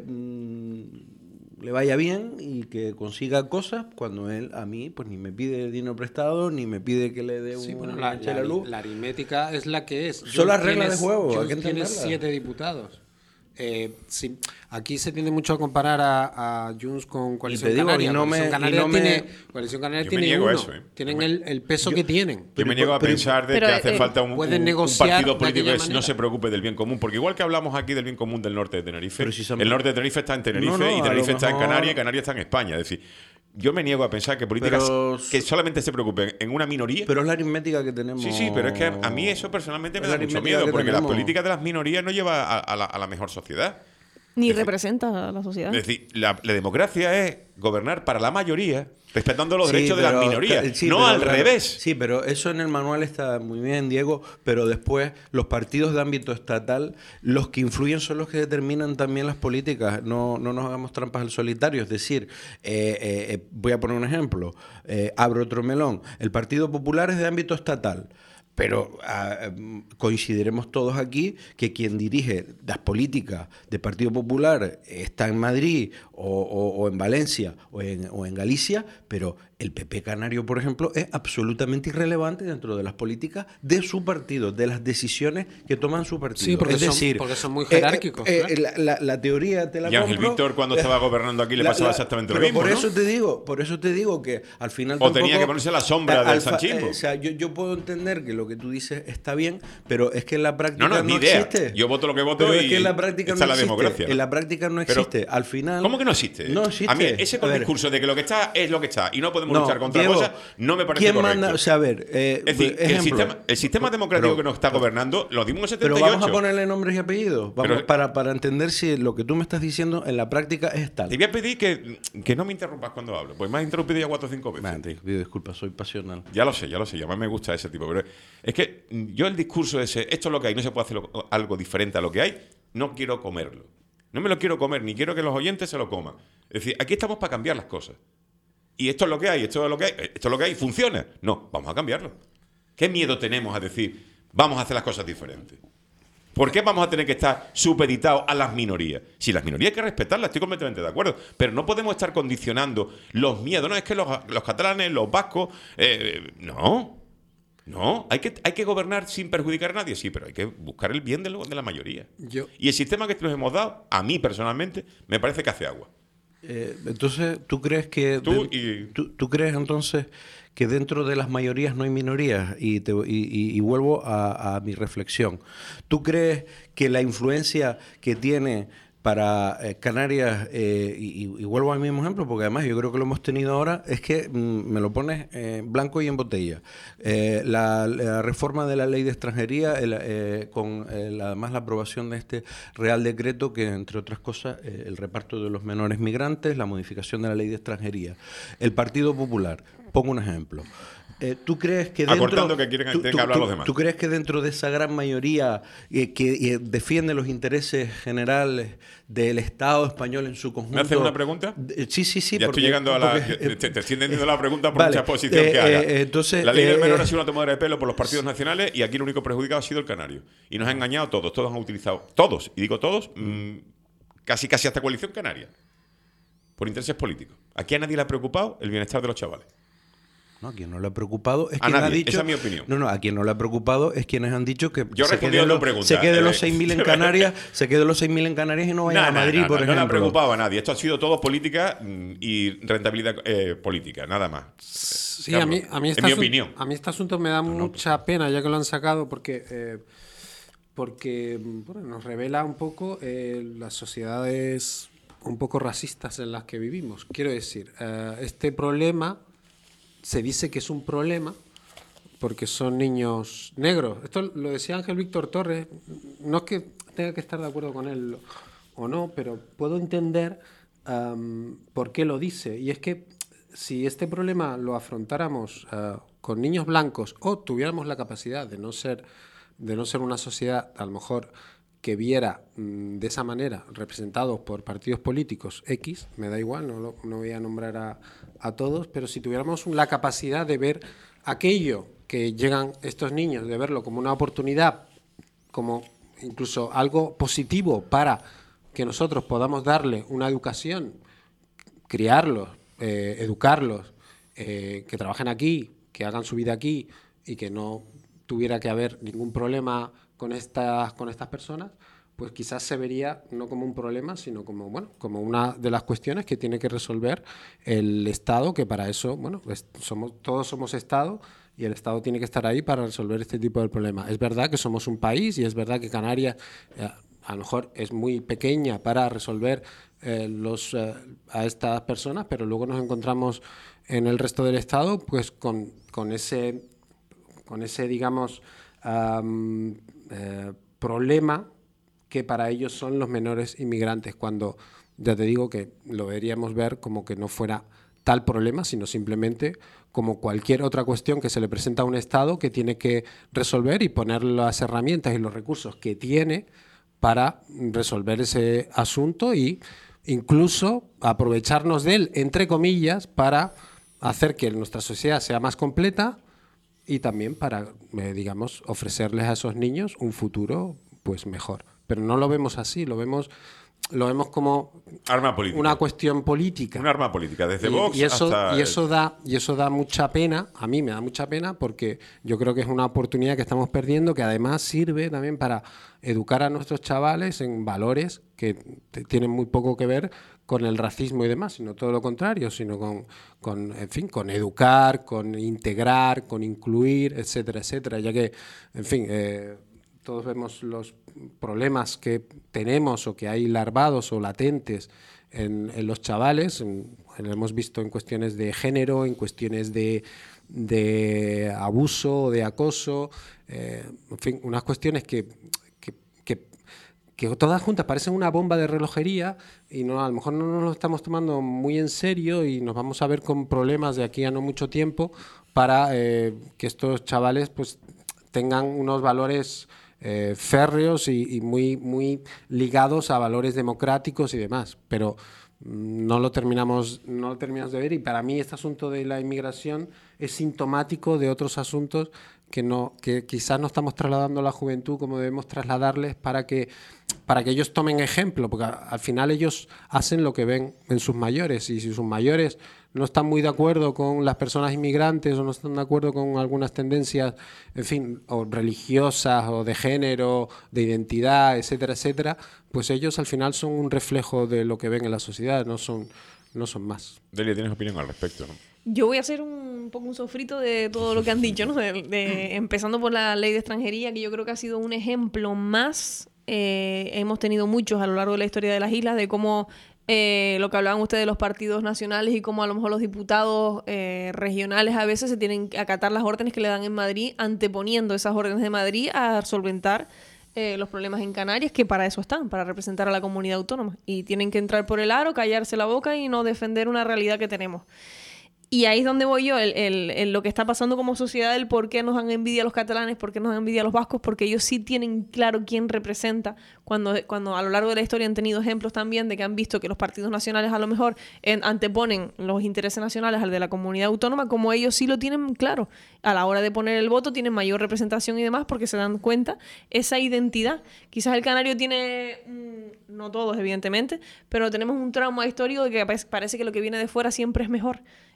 le vaya bien y que consiga cosas cuando él a mí pues ni me pide dinero prestado ni me pide que le dé un Sí, bueno, la, eche la, luz. la aritmética es la que es. Son las reglas Tienes- de juego, hay Junts que tiene entenderlas. siete diputados. Eh, sí, aquí se tiende mucho a comparar a, a Junts con Coalición te digo, Canaria. y no Coalición me- y Canaria no me- tiene, Coalición Canaria Yo me tiene niego a uno. eso, ¿eh? Tienen Yo me- el, el peso yo- que tienen. Yo Pero- me niego a pero- pensar de pero, que hace eh, falta un, pueden un- un negociar partido de político aquella que no manera. se preocupe del bien común. Porque igual que hablamos aquí del bien común del norte de Tenerife, Pero si son- el norte de Tenerife está en Tenerife No, no, y a Tenerife lo está en mejor- Canarias y Canarias está en España. Es decir, yo me niego a pensar que políticas Pero- que solamente se preocupen en una minoría. Pero es la aritmética que tenemos. Sí, sí, pero es que a mí eso personalmente me Es la da mucho aritmética miedo, que porque las tenemos. políticas de las minorías no llevan a, a la, a la mejor sociedad. Ni Es decir, representa a la sociedad. Es decir, la, la democracia es gobernar para la mayoría, respetando los Sí, derechos de pero- las minorías, sí, no pero al claro, revés. Sí, pero eso en el manual está muy bien, Diego, pero después los partidos de ámbito estatal, los que influyen son los que determinan también las políticas. No, no nos hagamos trampas al solitario. Es decir, eh, eh, voy a poner un ejemplo, eh, abro otro melón. El Partido Popular es de ámbito estatal. Pero ah, coincidiremos todos aquí que quien dirige las políticas del Partido Popular está en Madrid o, o- o en Valencia o en, o en Galicia, pero el P P canario, por ejemplo, es absolutamente irrelevante dentro de las políticas de su partido, de las decisiones que toman su partido. Sí, porque es son- decir, porque son muy eh, jerárquicos, eh, claro. la, la- la teoría te la Y Ángel compro. Víctor, cuando Eh, estaba gobernando aquí, le la- pasaba la- exactamente lo pero mismo, Por ¿no? eso te digo, por eso te digo que al final O tenía tampoco- que ponerse a la sombra eh, del alfa- sanchismo. eh, o sea, yo, yo puedo entender que lo que tú dices está bien, pero es que en la práctica No, no, es mi idea. existe. Yo voto lo que voto Pero y es que en la práctica está no la existe. democracia, ¿no? En la práctica no Pero, existe. Al final. ¿Cómo que no existe? No existe. A mí ese A ver, discurso de que lo que está es lo que está y no podemos no, luchar contra Diego, cosas no me parece ¿quién correcto. manda? O sea, a ver, eh, es decir, que el ejemplo. sistema, el sistema democrático Pero- que nos está gobernando lo dimos en el Pero setenta y ocho. vamos a ponerle nombres y apellidos. Vamos, Pero- para, para entender si lo que tú me estás diciendo en la práctica es tal. Te voy a pedir que, que no me interrumpas cuando hablo, pues me has interrumpido ya cuatro o cinco veces. Vale, te pido disculpas, soy pasional. Ya lo sé, ya lo sé, ya más me gusta ese tipo. Pero es que yo el discurso ese, esto es lo que hay, no se puede hacer lo- algo diferente a lo que hay, no quiero comerlo. No me lo quiero comer, ni quiero que los oyentes se lo coman. Es decir, aquí estamos para cambiar las cosas. Y esto es lo que hay, esto es lo que hay, esto es lo que hay, funciona. No, vamos a cambiarlo. ¿Qué miedo tenemos a decir, vamos a hacer las cosas diferentes? ¿Por qué vamos a tener que estar supeditados a las minorías? Si las minorías hay que respetarlas, estoy completamente de acuerdo. Pero no podemos estar condicionando los miedos. No, es que los, los catalanes, los vascos... eh, no, no. Hay que, hay que gobernar sin perjudicar a nadie. Sí, pero hay que buscar el bien de, lo- de la mayoría. Yo- Y el sistema que nos hemos dado, a mí personalmente, me parece que hace agua. Eh, entonces, ¿tú crees que Tú de- y- tú, tú crees entonces que dentro de las mayorías no hay minorías? Y, te- y- y- y vuelvo a, a mi reflexión. ¿Tú crees que la influencia que tiene para eh, Canarias, eh, y, y- y vuelvo al mismo ejemplo, porque además yo creo que lo hemos tenido ahora, es que mm, me lo pones eh, blanco y en botella. Eh, la, la reforma de la ley de extranjería, el, eh, con el- además la aprobación de este Real Decreto, que entre otras cosas, eh, el reparto de los menores migrantes, la modificación de la ley de extranjería. El Partido Popular, pongo un ejemplo. Eh, ¿Tú crees que dentro, Acortando que quieren- tú- tienen tú- que hablar tú- los demás. ¿Tú crees que dentro de esa gran mayoría eh, que eh, defiende los intereses generales del Estado español en su conjunto... ¿Me haces una pregunta? Eh, Sí, sí, sí. ya porque- estoy llegando a la... porque, eh, te, te estoy entendiendo la pregunta por vale, mucha posición eh, que haga. eh, entonces, la ley del eh, menor eh, ha sido una tomadera de pelo por los partidos nacionales y aquí el único perjudicado ha sido el canario. Y nos ha engañado todos. Todos han utilizado... Todos, y digo todos, mmm, casi casi hasta coalición canaria. Por intereses políticos. Aquí a nadie le ha preocupado el bienestar de los chavales. No, a quien no le ha preocupado es A quien nadie, ha dicho... esa es mi opinión. No, no, a quien no le ha preocupado es quienes han dicho que Yo se respondí quede a tu los, pregunta. se quede los Eh, seis mil en Canarias, se quede los seis mil en Canarias y no vaya No, a no, Madrid, no, por no, ejemplo. no le ha preocupado a nadie. Esto ha sido todo política mm, y rentabilidad eh, política, nada más. Sí, Carlos, a mí, a mí este en mi asun- opinión. A mí este asunto me da mucha pena ya que lo han sacado porque, eh, porque bueno, nos revela un poco eh, las sociedades un poco racistas en las que vivimos. Quiero decir, eh, este problema se dice que es un problema porque son niños negros. Esto lo decía Ángel Víctor Torres. No es que tenga que estar de acuerdo con él o no, pero puedo entender um, por qué lo dice. Y es que si este problema lo afrontáramos uh, con niños blancos o tuviéramos la capacidad de no ser, de no ser una sociedad a lo mejor que viera mmm, de esa manera representados por partidos políticos X, me da igual, no, lo, no voy a nombrar a, a todos, pero si tuviéramos la capacidad de ver aquello que llegan estos niños, de verlo como una oportunidad, como incluso algo positivo para que nosotros podamos darle una educación, criarlos, eh, educarlos, eh, que trabajen aquí, que hagan su vida aquí y que no tuviera que haber ningún problema con estas, con estas personas, pues quizás se vería no como un problema, sino como, bueno, como una de las cuestiones que tiene que resolver el Estado, que para eso, bueno, es, somos, todos somos Estado y el Estado tiene que estar ahí para resolver este tipo de problemas. Es verdad que somos un país y es verdad que Canarias eh, a lo mejor es muy pequeña para resolver eh, los, eh, a estas personas, pero luego nos encontramos en el resto del Estado pues con, con ese, con ese digamos, um, eh, problema que para ellos son los menores inmigrantes, cuando ya te digo que lo deberíamos ver como que no fuera tal problema, sino simplemente como cualquier otra cuestión que se le presenta a un Estado que tiene que resolver y poner las herramientas y los recursos que tiene para resolver ese asunto y incluso aprovecharnos de él, entre comillas, para hacer que nuestra sociedad sea más completa y también para, eh, digamos, ofrecerles a esos niños un futuro pues mejor. Pero no lo vemos así, lo vemos, lo vemos como arma política. Una cuestión política. Un arma política, desde y, Vox y eso, hasta... Y eso, da, y eso da mucha pena, a mí me da mucha pena, porque yo creo que es una oportunidad que estamos perdiendo, que además sirve también para educar a nuestros chavales en valores que tienen muy poco que ver con el racismo y demás, sino todo lo contrario, sino con, con, en fin, con educar, con integrar, con incluir, etcétera, etcétera, ya que, en fin, eh, todos vemos los problemas que tenemos o que hay larvados o latentes en, en los chavales, en, en, lo hemos visto en cuestiones de género, en cuestiones de, de abuso, de acoso, eh, en fin, unas cuestiones que, que, que, que todas juntas parecen una bomba de relojería y no, a lo mejor no nos lo estamos tomando muy en serio y nos vamos a ver con problemas de aquí a no mucho tiempo para eh, que estos chavales pues tengan unos valores Eh, férreos y, y muy, muy ligados a valores democráticos y demás, pero mm, no lo terminamos, no lo terminamos de ver y para mí este asunto de la inmigración es sintomático de otros asuntos que, no, que quizás no estamos trasladando a la juventud como debemos trasladarles para que, para que ellos tomen ejemplo, porque al final ellos hacen lo que ven en sus mayores y si sus mayores no están muy de acuerdo con las personas inmigrantes o no están de acuerdo con algunas tendencias, en fin, o religiosas o de género, de identidad, etcétera, etcétera, pues ellos al final son un reflejo de lo que ven en la sociedad, no son, no son más. Delia, ¿tienes opinión al respecto, no? Yo voy a hacer un poco un sofrito de todo lo que han dicho, ¿no? De, de, empezando por la ley de extranjería, que yo creo que ha sido un ejemplo más. Eh, hemos tenido muchos a lo largo de la historia de las islas, de cómo eh, lo que hablaban ustedes de los partidos nacionales y cómo a lo mejor los diputados eh, regionales a veces se tienen que acatar las órdenes que le dan en Madrid, anteponiendo esas órdenes de Madrid a solventar eh, los problemas en Canarias, que para eso están, para representar a la comunidad autónoma. Y tienen que entrar por el aro, callarse la boca y no defender una realidad que tenemos. Y ahí es donde voy yo, el, el, el, lo que está pasando como sociedad, el por qué nos dan envidia a los catalanes, por qué nos dan envidia a los vascos, porque ellos sí tienen claro quién representa, cuando, cuando a lo largo de la historia han tenido ejemplos también de que han visto que los partidos nacionales a lo mejor en, anteponen los intereses nacionales al de la comunidad autónoma, como ellos sí lo tienen claro. A la hora de poner el voto tienen mayor representación y demás porque se dan cuenta esa identidad. Quizás el canario tiene, mmm, no todos evidentemente, pero tenemos un trauma histórico de que parece que lo que viene de fuera siempre es mejor.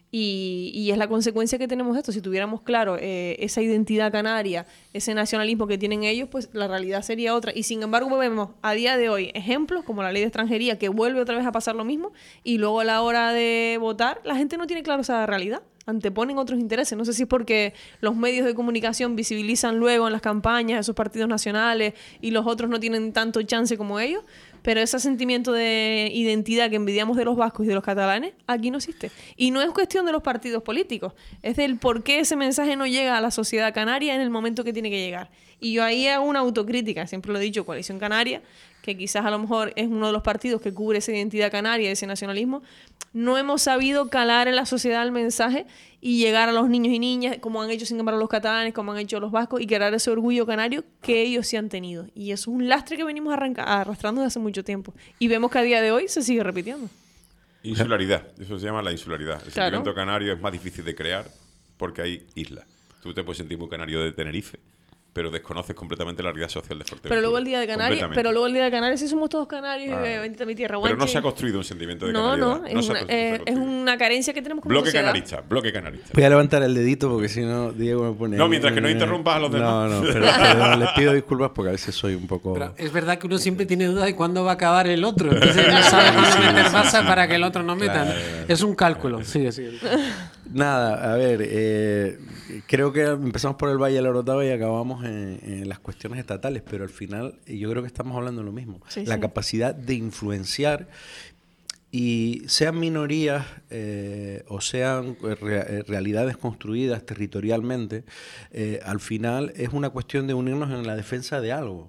Y, y es la consecuencia que tenemos de esto. Si tuviéramos claro eh, esa identidad canaria, ese nacionalismo que tienen ellos, pues la realidad sería otra. Y sin embargo vemos a día de hoy ejemplos como la ley de extranjería, que vuelve otra vez a pasar lo mismo, y luego a la hora de votar la gente no tiene claro esa realidad. Anteponen otros intereses. No sé si es porque los medios de comunicación visibilizan luego en las campañas esos partidos nacionales y los otros no tienen tanto chance como ellos, pero ese sentimiento de identidad que envidiamos de los vascos y de los catalanes aquí no existe. Y no es cuestión de los partidos políticos, es del por qué ese mensaje no llega a la sociedad canaria en el momento que tiene que llegar. Y yo ahí hago una autocrítica, siempre lo he dicho, Coalición Canaria, que quizás a lo mejor es uno de los partidos que cubre esa identidad canaria, ese nacionalismo. No hemos sabido calar en la sociedad el mensaje y llegar a los niños y niñas, como han hecho sin embargo los catalanes, como han hecho los vascos, y crear ese orgullo canario que ellos sí han tenido. Y eso es un lastre que venimos arranca- arrastrando desde hace mucho tiempo. Y vemos que a día de hoy se sigue repitiendo. Insularidad, eso se llama la insularidad. El Claro. sentimiento canario es más difícil de crear porque hay islas. Tú te puedes sentir muy canario de Tenerife, pero desconoces completamente la realidad social de Fuerteventura. Pero luego el día de Canarias, Completamente. pero luego el día de Canarias sí somos todos canarios, Ah. y bendita mi tierra. Pero no guanche. se ha construido un sentimiento de No, canariedad. no, es, se ha una, constru- se ha eh, es construido. una carencia que tenemos como Bloque sociedad. canarista, bloque canarista. Voy a levantar el dedito porque si no Diego me pone... No, mientras que no interrumpas a los demás. No, no, pero, pero les pido disculpas porque a veces soy un poco... Pero es verdad que uno siempre tiene duda de cuándo va a acabar el otro. Entonces no sabe cuándo meter baza para que el otro no meta. Claro. Es un cálculo. Sigue, sigue. Nada, a ver, eh, creo que empezamos por el Valle de la Orotava y acabamos en, en las cuestiones estatales, pero al final yo creo que estamos hablando de lo mismo. Sí, la sí. capacidad de influenciar, y sean minorías eh, o sean eh, re- realidades construidas territorialmente, eh, al final es una cuestión de unirnos en la defensa de algo.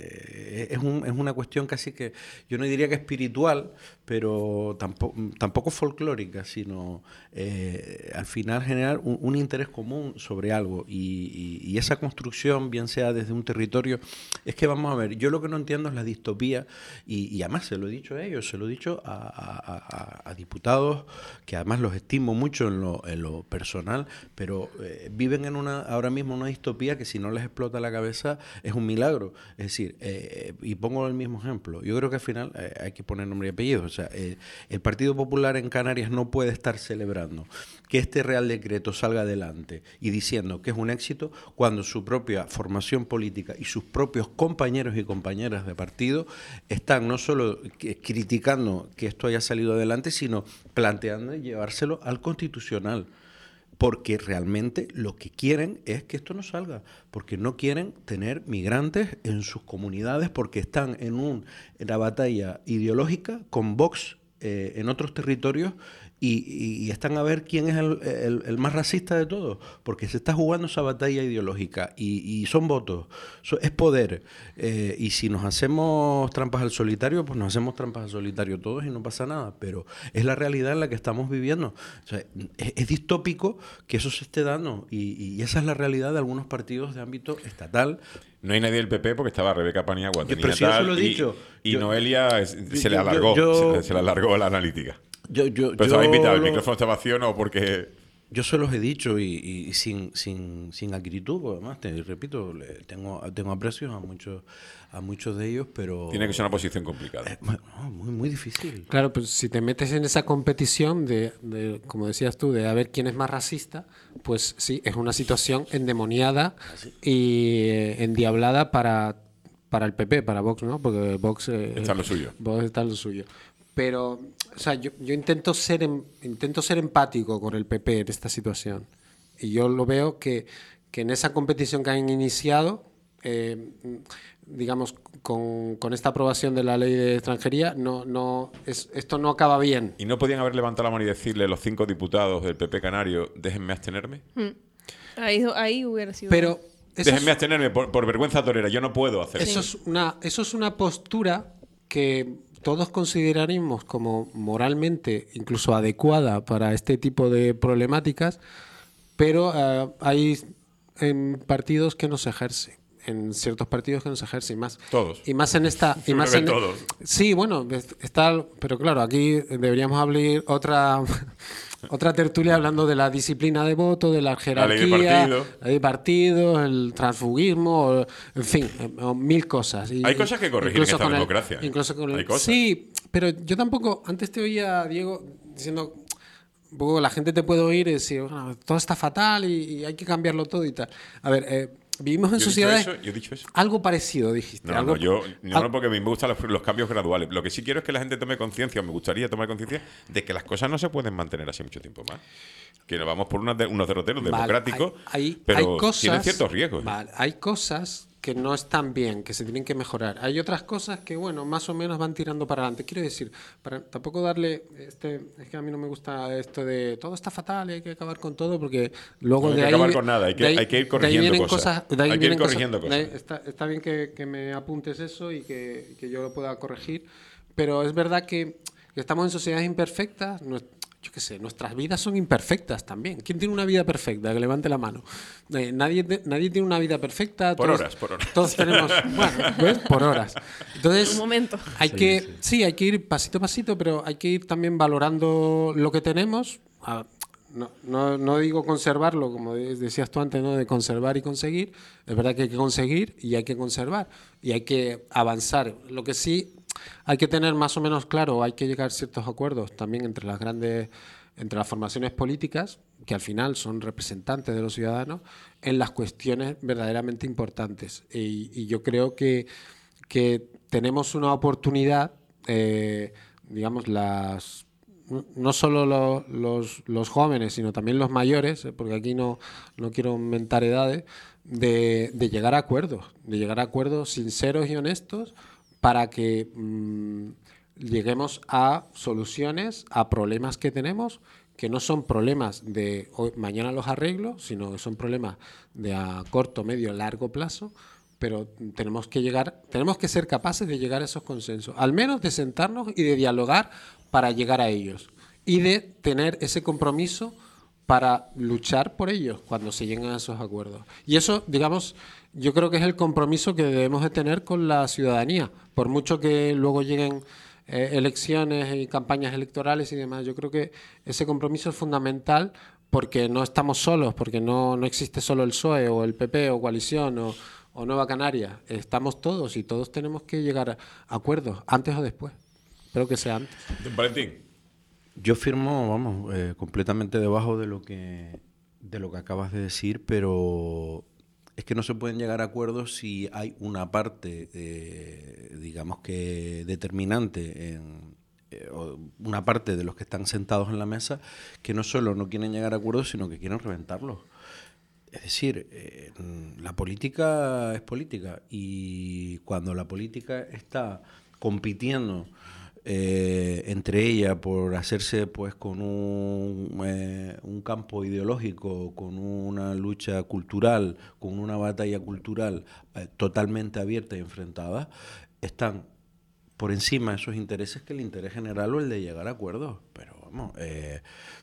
Eh, es, un, es una cuestión casi que, yo no diría que espiritual, pero tampoco, tampoco folclórica, sino eh, al final generar un, un interés común sobre algo, y, y, y esa construcción, bien sea desde un territorio, es que vamos a ver, yo lo que no entiendo es la distopía, y, y además se lo he dicho a ellos, se lo he dicho a, a, a, a diputados que además los estimo mucho en lo, en lo personal, pero eh, viven en una ahora mismo una distopía que si no les explota la cabeza es un milagro. Es decir, eh, y pongo el mismo ejemplo, yo creo que al final eh, hay que poner nombre y apellido. O sea, eh, el Partido Popular en Canarias no puede estar celebrando que este Real Decreto salga adelante y diciendo que es un éxito cuando su propia formación política y sus propios compañeros y compañeras de partido están no solo que- criticando que esto haya salido adelante, sino planteando llevárselo al Constitucional. Porque realmente lo que quieren es que esto no salga, porque no quieren tener migrantes en sus comunidades, porque están en un, en una batalla ideológica con Vox eh, en otros territorios, y, y- y están a ver quién es el, el- el más racista de todos, porque se está jugando esa batalla ideológica, y, y son votos, so- es poder, eh, y si nos hacemos trampas al solitario, pues nos hacemos trampas al solitario todos y no pasa nada, pero es la realidad en la que estamos viviendo. O sea, es, es distópico que eso se esté dando, y, y esa es la realidad de algunos partidos de ámbito estatal. No hay nadie del P P porque estaba Rebeca Paniagua, Yo- tenía pero si yo tal, se lo he y- dicho. y, Yo- Noelia es- se yo- le yo- alargó, yo- se, se le alargó la analítica. Yo, yo, Pero yo estaba invitado, el lo- micrófono estaba vacío, no, porque... Yo se los he dicho, y, y sin, sin, sin acritud, porque además, te repito, le- tengo, tengo aprecios a muchos, a muchos de ellos, pero... Tiene que ser una posición complicada. Eh, bueno, no, muy, muy difícil. Claro, pues si te metes en esa competición de, de, como decías tú, de a ver quién es más racista, pues sí, es una situación endemoniada y eh, endiablada para, para el P P, para Vox, ¿no? Porque Vox... eh, Está en lo suyo. Vox está en lo suyo. Pero, o sea, yo, yo intento ser em- intento ser empático con el P P en esta situación. Y yo lo veo que, que en esa competición que han iniciado, eh, digamos, con, con esta aprobación de la ley de extranjería, no, no, es, esto no acaba bien. ¿Y no podían haber levantado la mano y decirle a los cinco diputados del P P canario, déjenme abstenerme? Ahí, ahí hubiera sido. Pero eso Déjenme es, abstenerme por, por vergüenza torera, yo no puedo hacer eso, eso. es una, eso es una postura que todos consideraríamos como moralmente incluso adecuada para este tipo de problemáticas, pero eh, hay en partidos que no se ejerce, en ciertos partidos que no se ejerce, y más Todos. y más en esta y Yo más creo en que todos. sí, bueno, es- está, pero claro, aquí deberíamos abrir otra otra tertulia hablando de la disciplina de voto, de la La jerarquía, ley de partido. la ley de partido, el transfugismo, en fin, eh, mil cosas. Y- Hay cosas que corregir en incluso esta con el- democracia, ¿eh? incluso con el- Hay cosas. Sí, pero yo tampoco, antes te oía, Diego, diciendo, un poco la gente te puede oír y decir, bueno, todo está fatal y, y hay que cambiarlo todo y tal. A ver, eh, vivimos en Yo he dicho sociedades... eso, yo he dicho eso. Algo parecido, dijiste. No, algo, no, yo no, al- no, porque a mí me gustan los, los cambios graduales. Lo que sí quiero es que la gente tome conciencia, o me gustaría tomar conciencia, de que las cosas no se pueden mantener así mucho tiempo más. Que nos vamos por unas de- unos derroteros Vale, democráticos, hay- hay- pero hay cosas- tienen ciertos riesgos. ¿eh? Vale, hay cosas que no están bien, que se tienen que mejorar. Hay otras cosas que, bueno, más o menos van tirando para adelante. Quiero decir, para tampoco darle... este Es que a mí no me gusta esto de todo está fatal y hay que acabar con todo, porque luego No hay de que ahí... acabar vi- con nada, hay que- de ahí- hay que ir de ahí corrigiendo vienen cosas. de ahí Hay que ir vienen corrigiendo de ahí- cosas. Está, está bien que, que me apuntes eso y que, que yo lo pueda corregir, pero es verdad que, que estamos en sociedades imperfectas. No, yo qué sé, nuestras vidas son imperfectas también. ¿Quién tiene una vida perfecta? Que levante la mano. Eh, nadie, te- nadie tiene una vida perfecta. Por todos- horas, por horas. Todos tenemos, bueno, ¿ves? Por horas. Entonces, Un momento. hay que, sí, hay que ir pasito a pasito, pero hay que ir también valorando lo que tenemos. Ah, no, no, no digo conservarlo, como de- decías tú antes, ¿no? De conservar y conseguir. Es verdad que hay que conseguir y hay que conservar. Y hay que avanzar. Lo que sí hay que tener más o menos claro, hay que llegar a ciertos acuerdos también entre las grandes, entre las formaciones políticas, que al final son representantes de los ciudadanos, en las cuestiones verdaderamente importantes. Y, y yo creo que, que tenemos una oportunidad, eh, digamos, las no solo lo- los, los jóvenes, sino también los mayores, eh, porque aquí no, no quiero inventar edades, de, de llegar a acuerdos, de llegar a acuerdos sinceros y honestos para que mm, lleguemos a soluciones a problemas que tenemos, que no son problemas de hoy, mañana los arreglo, sino que son problemas de a corto, medio, largo plazo, pero tenemos que llegar, tenemos que ser capaces de llegar a esos consensos, al menos de sentarnos y de dialogar para llegar a ellos y de tener ese compromiso para luchar por ellos cuando se lleguen a esos acuerdos. Y eso, digamos, yo creo que es el compromiso que debemos de tener con la ciudadanía, por mucho que luego lleguen eh, elecciones y campañas electorales y demás. Yo creo que ese compromiso es fundamental porque no estamos solos, porque no, no existe solo el P S O E o el P P o Coalición o, o Nueva Canaria. Estamos todos y todos tenemos que llegar a acuerdos, antes o después. Espero que sea antes. Don Valentín. Yo firmo, vamos, eh, completamente debajo de lo que de lo que acabas de decir, pero es que no se pueden llegar a acuerdos si hay una parte, eh, digamos que determinante, en, eh, o una parte de los que están sentados en la mesa que no solo no quieren llegar a acuerdos, sino que quieren reventarlos. Es decir, eh, la política es política y cuando la política está compitiendo Eh, entre ella por hacerse pues con un, eh, un campo ideológico, con una lucha cultural, con una batalla cultural eh, totalmente abierta y enfrentada, están por encima de esos intereses que el interés general o el de llegar a acuerdos. Pero vamos, eh,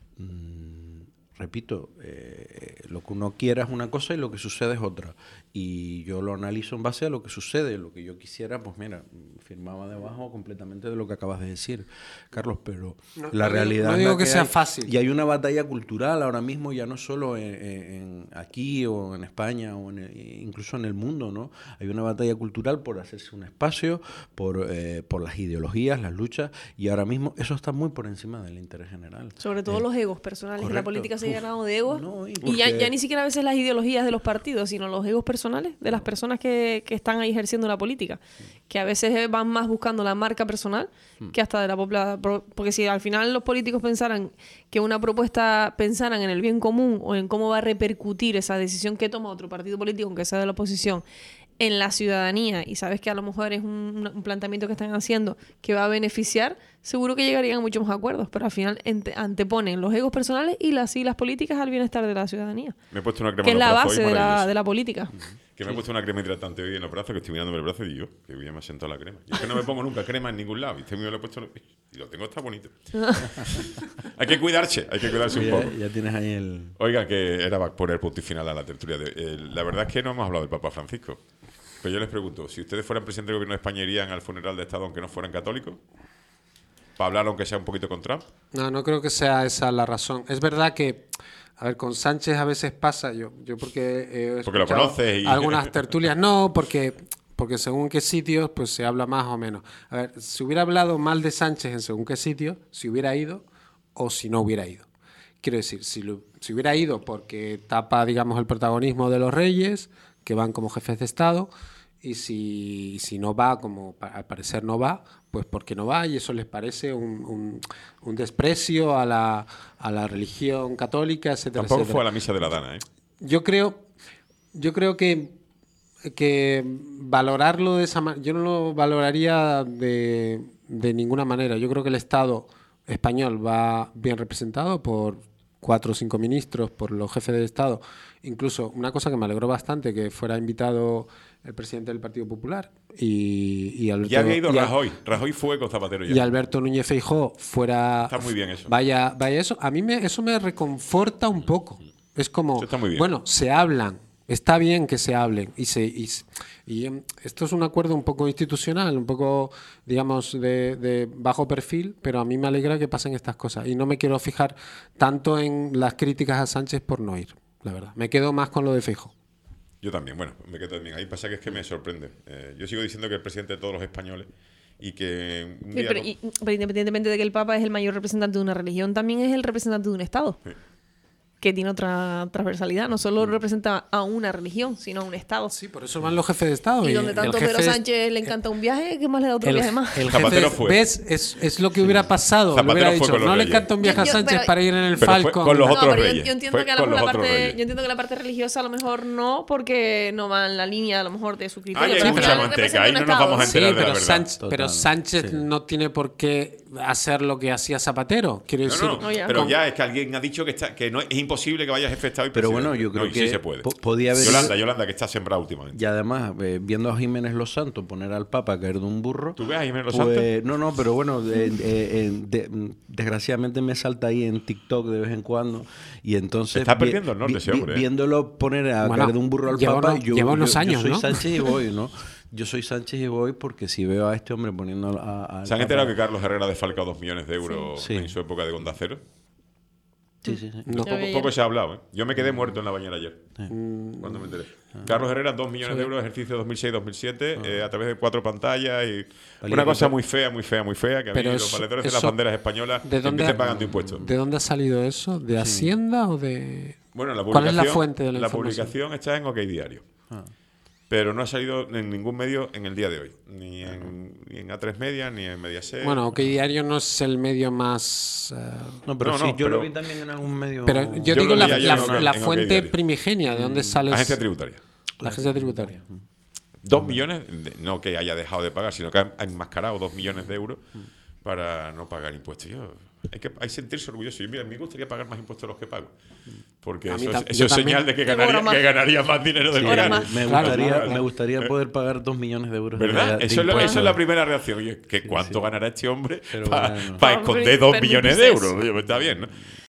mmm, repito, eh, lo que uno quiera es una cosa y lo que sucede es otra. Y yo lo analizo en base a lo que sucede. Lo que yo quisiera, pues mira, firmaba debajo completamente de lo que acabas de decir, Carlos, pero No, la no realidad digo- no es digo la que sea hay. fácil. Y hay una batalla cultural ahora mismo, ya no solo en, en- aquí o en España o en el- incluso en el mundo, ¿no? Hay una batalla cultural por hacerse un espacio, por, eh, por las ideologías, las luchas, y ahora mismo eso está muy por encima del interés general. Sobre todo Eh, los egos personales. que La correcto. política se ha Uf, llenado de egos. no, y y ya, porque- ya ni siquiera a veces las ideologías de los partidos, sino los egos personales de las personas que, que están ahí ejerciendo la política. Que a veces van más buscando la marca personal que hasta de la población. Porque si al final los políticos pensaran que una propuesta, pensaran en el bien común o en cómo va a repercutir esa decisión que toma otro partido político, aunque sea de la oposición, en la ciudadanía, y sabes que a lo mejor es un, un planteamiento que están haciendo que va a beneficiar, seguro que llegarían a muchos más acuerdos, pero al final ente, anteponen los egos personales y las siglas políticas al bienestar de la ciudadanía, Me he puesto una crema que en es los la brazos hoy base de la, maravillosa. de la política. Que me he puesto una crema hidratante hoy en los brazos, que estoy mirándome el brazo y digo, que bien me ha sentado la crema. Y es que no me pongo nunca crema en ningún lado. Y este mío lo he puesto y lo tengo, está bonito. Hay que cuidarse, hay que cuidarse un ya, poco. ya tienes ahí el... Oiga, que era para poner punto y final a la tertulia. De, eh, la verdad es que no hemos hablado del Papa Francisco. Pero yo les pregunto, si ustedes fueran presidente del gobierno de España, ¿irían al funeral de Estado aunque no fueran católicos? ¿Para hablar aunque sea un poquito con Trump? No, no creo que sea esa la razón. Es verdad que, a ver, con Sánchez a veces pasa, yo, yo porque he Porque lo escuchado conoces y- algunas tertulias, no, porque, porque según qué sitios, pues se habla más o menos. A ver, si hubiera hablado mal de Sánchez en según qué sitio, si hubiera ido o si no hubiera ido. quiero decir, si, lo, si hubiera ido porque tapa, digamos, el protagonismo de los reyes, que van como jefes de Estado, y si, si no va, como al parecer no va, pues porque no va, y eso les parece un, un, un desprecio a la, a la religión católica, etcétera, Tampoco etcétera. fue a la misa de la Dana, ¿eh? Yo creo, yo creo que, que valorarlo de esa manera, yo no lo valoraría de, de ninguna manera. Yo creo que el Estado español va bien representado por cuatro o cinco ministros, por los jefes de Estado. Incluso una cosa que me alegró bastante, que fuera invitado el presidente del Partido Popular y, y Alberto, Ya había ido y Al- Rajoy. Rajoy fue con Zapatero ya. y Alberto Núñez Feijóo fuera... Está muy bien eso. Vaya, vaya eso. A mí me, eso me reconforta un poco. Es como, Eso está muy bien. bueno, se hablan. Está bien que se hablen. Y, se, y, s- y, em, esto es un acuerdo un poco institucional, un poco, digamos, de, de bajo perfil, pero a mí me alegra que pasen estas cosas. Y no me quiero fijar tanto en las críticas a Sánchez por no ir, la verdad. Me quedo más con lo de Feijóo. Yo también, bueno, me quedo también. Ahí pasa que es que me sorprende. Eh, yo sigo diciendo que el presidente de todos los españoles y que un Sí, día pero, no- y- pero independientemente de que el Papa es el mayor representante de una religión, también es el representante de un Estado. Sí. Que tiene otra transversalidad. No solo representa a una religión, sino a un Estado. Sí, por eso van los jefes de Estado. Y donde el tanto jefe Pedro de- Sánchez le encanta un viaje, ¿qué más le da otro El, viaje más? el jefe Zapatero de- fue. ¿Ves? Es, es lo que hubiera pasado. Le Zapatero hubiera fue dicho, con los no le reyes. encanta un viaje Yo- a yo- Sánchez pero- para ir en el pero fue Falcon. con los No, otros pero yo- reyes. Yo, entiendo Fue que a lo con mejor los la otros parte, reyes. yo entiendo que la parte religiosa a lo mejor no, porque no va en la línea a lo mejor de su criterio. Ay, pero hay al mucha final manteca, representa ahí un no nos Estado, vamos a ¿no? Sí, enterar de la pero, verdad. Sánchez, Total, pero Sánchez sí. no tiene por qué hacer lo que hacía Zapatero. Quiero decir, No, no, No, ya. pero Con- ya es que alguien ha dicho que, está, que no, es imposible que vaya jefe de Estado y Pero presidente. bueno, yo No, creo y que sí se puede. po- podía haber- Yolanda, Yolanda, que está sembrada últimamente. Y además, eh, viendo a Jiménez Los Santos poner al Papa caer de un burro. ¿Tú ves a Jiménez Los pues, Santos? No, no, pero bueno, eh, eh, eh, de- desgraciadamente me salta ahí en TikTok de vez en cuando. Y entonces. Se está vi- perdiendo el norte vi- ese vi- hombre, ¿eh? Viéndolo poner a Bueno, caer de un burro al lleva Papa, unos- yo, lleva unos yo- yo años, soy ¿no? Sánchez y voy, ¿no? Yo soy Sánchez y voy porque si veo a este hombre poniendo a. a- al ¿Se han Papa- enterado que Carlos Herrera ha desfalcado dos millones de euros Sí. en su época de Onda Cero? Sí, sí, sí. no. Ya Poco, veía. poco se ha hablado, ¿eh? Yo me quedé muerto en la bañera ayer, cuando me enteré. Carlos Herrera, dos millones de euros, ejercicio dos mil seis dos mil siete, eh, a través de cuatro pantallas y Vale, una que cosa to- muy fea, muy fea, muy fea, que a mí Pero los eso- valedores de las eso- banderas españolas ¿de dónde, empiecen pagando impuestos. ¿De dónde ha salido eso? ¿De Hacienda o de...? Bueno, la ¿Cuál es publicación, la fuente de la, la información? publicación está en OK Diario. Ah. Pero no ha salido en ningún medio en el día de hoy. Ni en, ni en A tres Media, ni en Mediaset. Bueno, OK Diario no es el medio más... eh, No, pero No, sí, no, yo pero- lo vi también en algún medio. pero yo, Yo digo lo la, leí ayer la- en OK- la en OK fuente Diario. primigenia, ¿de dónde sale? Agencia tributaria. La agencia tributaria. Dos millones, de- no que haya dejado de pagar, sino que ha enmascarado dos millones de euros para no pagar impuestos. Yo, hay que hay que sentirse orgulloso. Yo, mira, a mí me gustaría pagar más impuestos de los que pago. Porque A mí eso, tam- es, yo eso es también. señal de que Ahora ganaría, más. que ganaría más dinero del Sí, que Ahora gano. más. me, Claro, gustaría, claro. me gustaría poder pagar dos millones de euros. de- ¿Verdad? de Eso es, lo- impuestos. eso es la primera reacción. Oye, ¿que ¿cuánto sí. ganará este hombre Pero para bueno. esconder dos Permitirse millones de eso. euros? Oye, está bien, ¿no?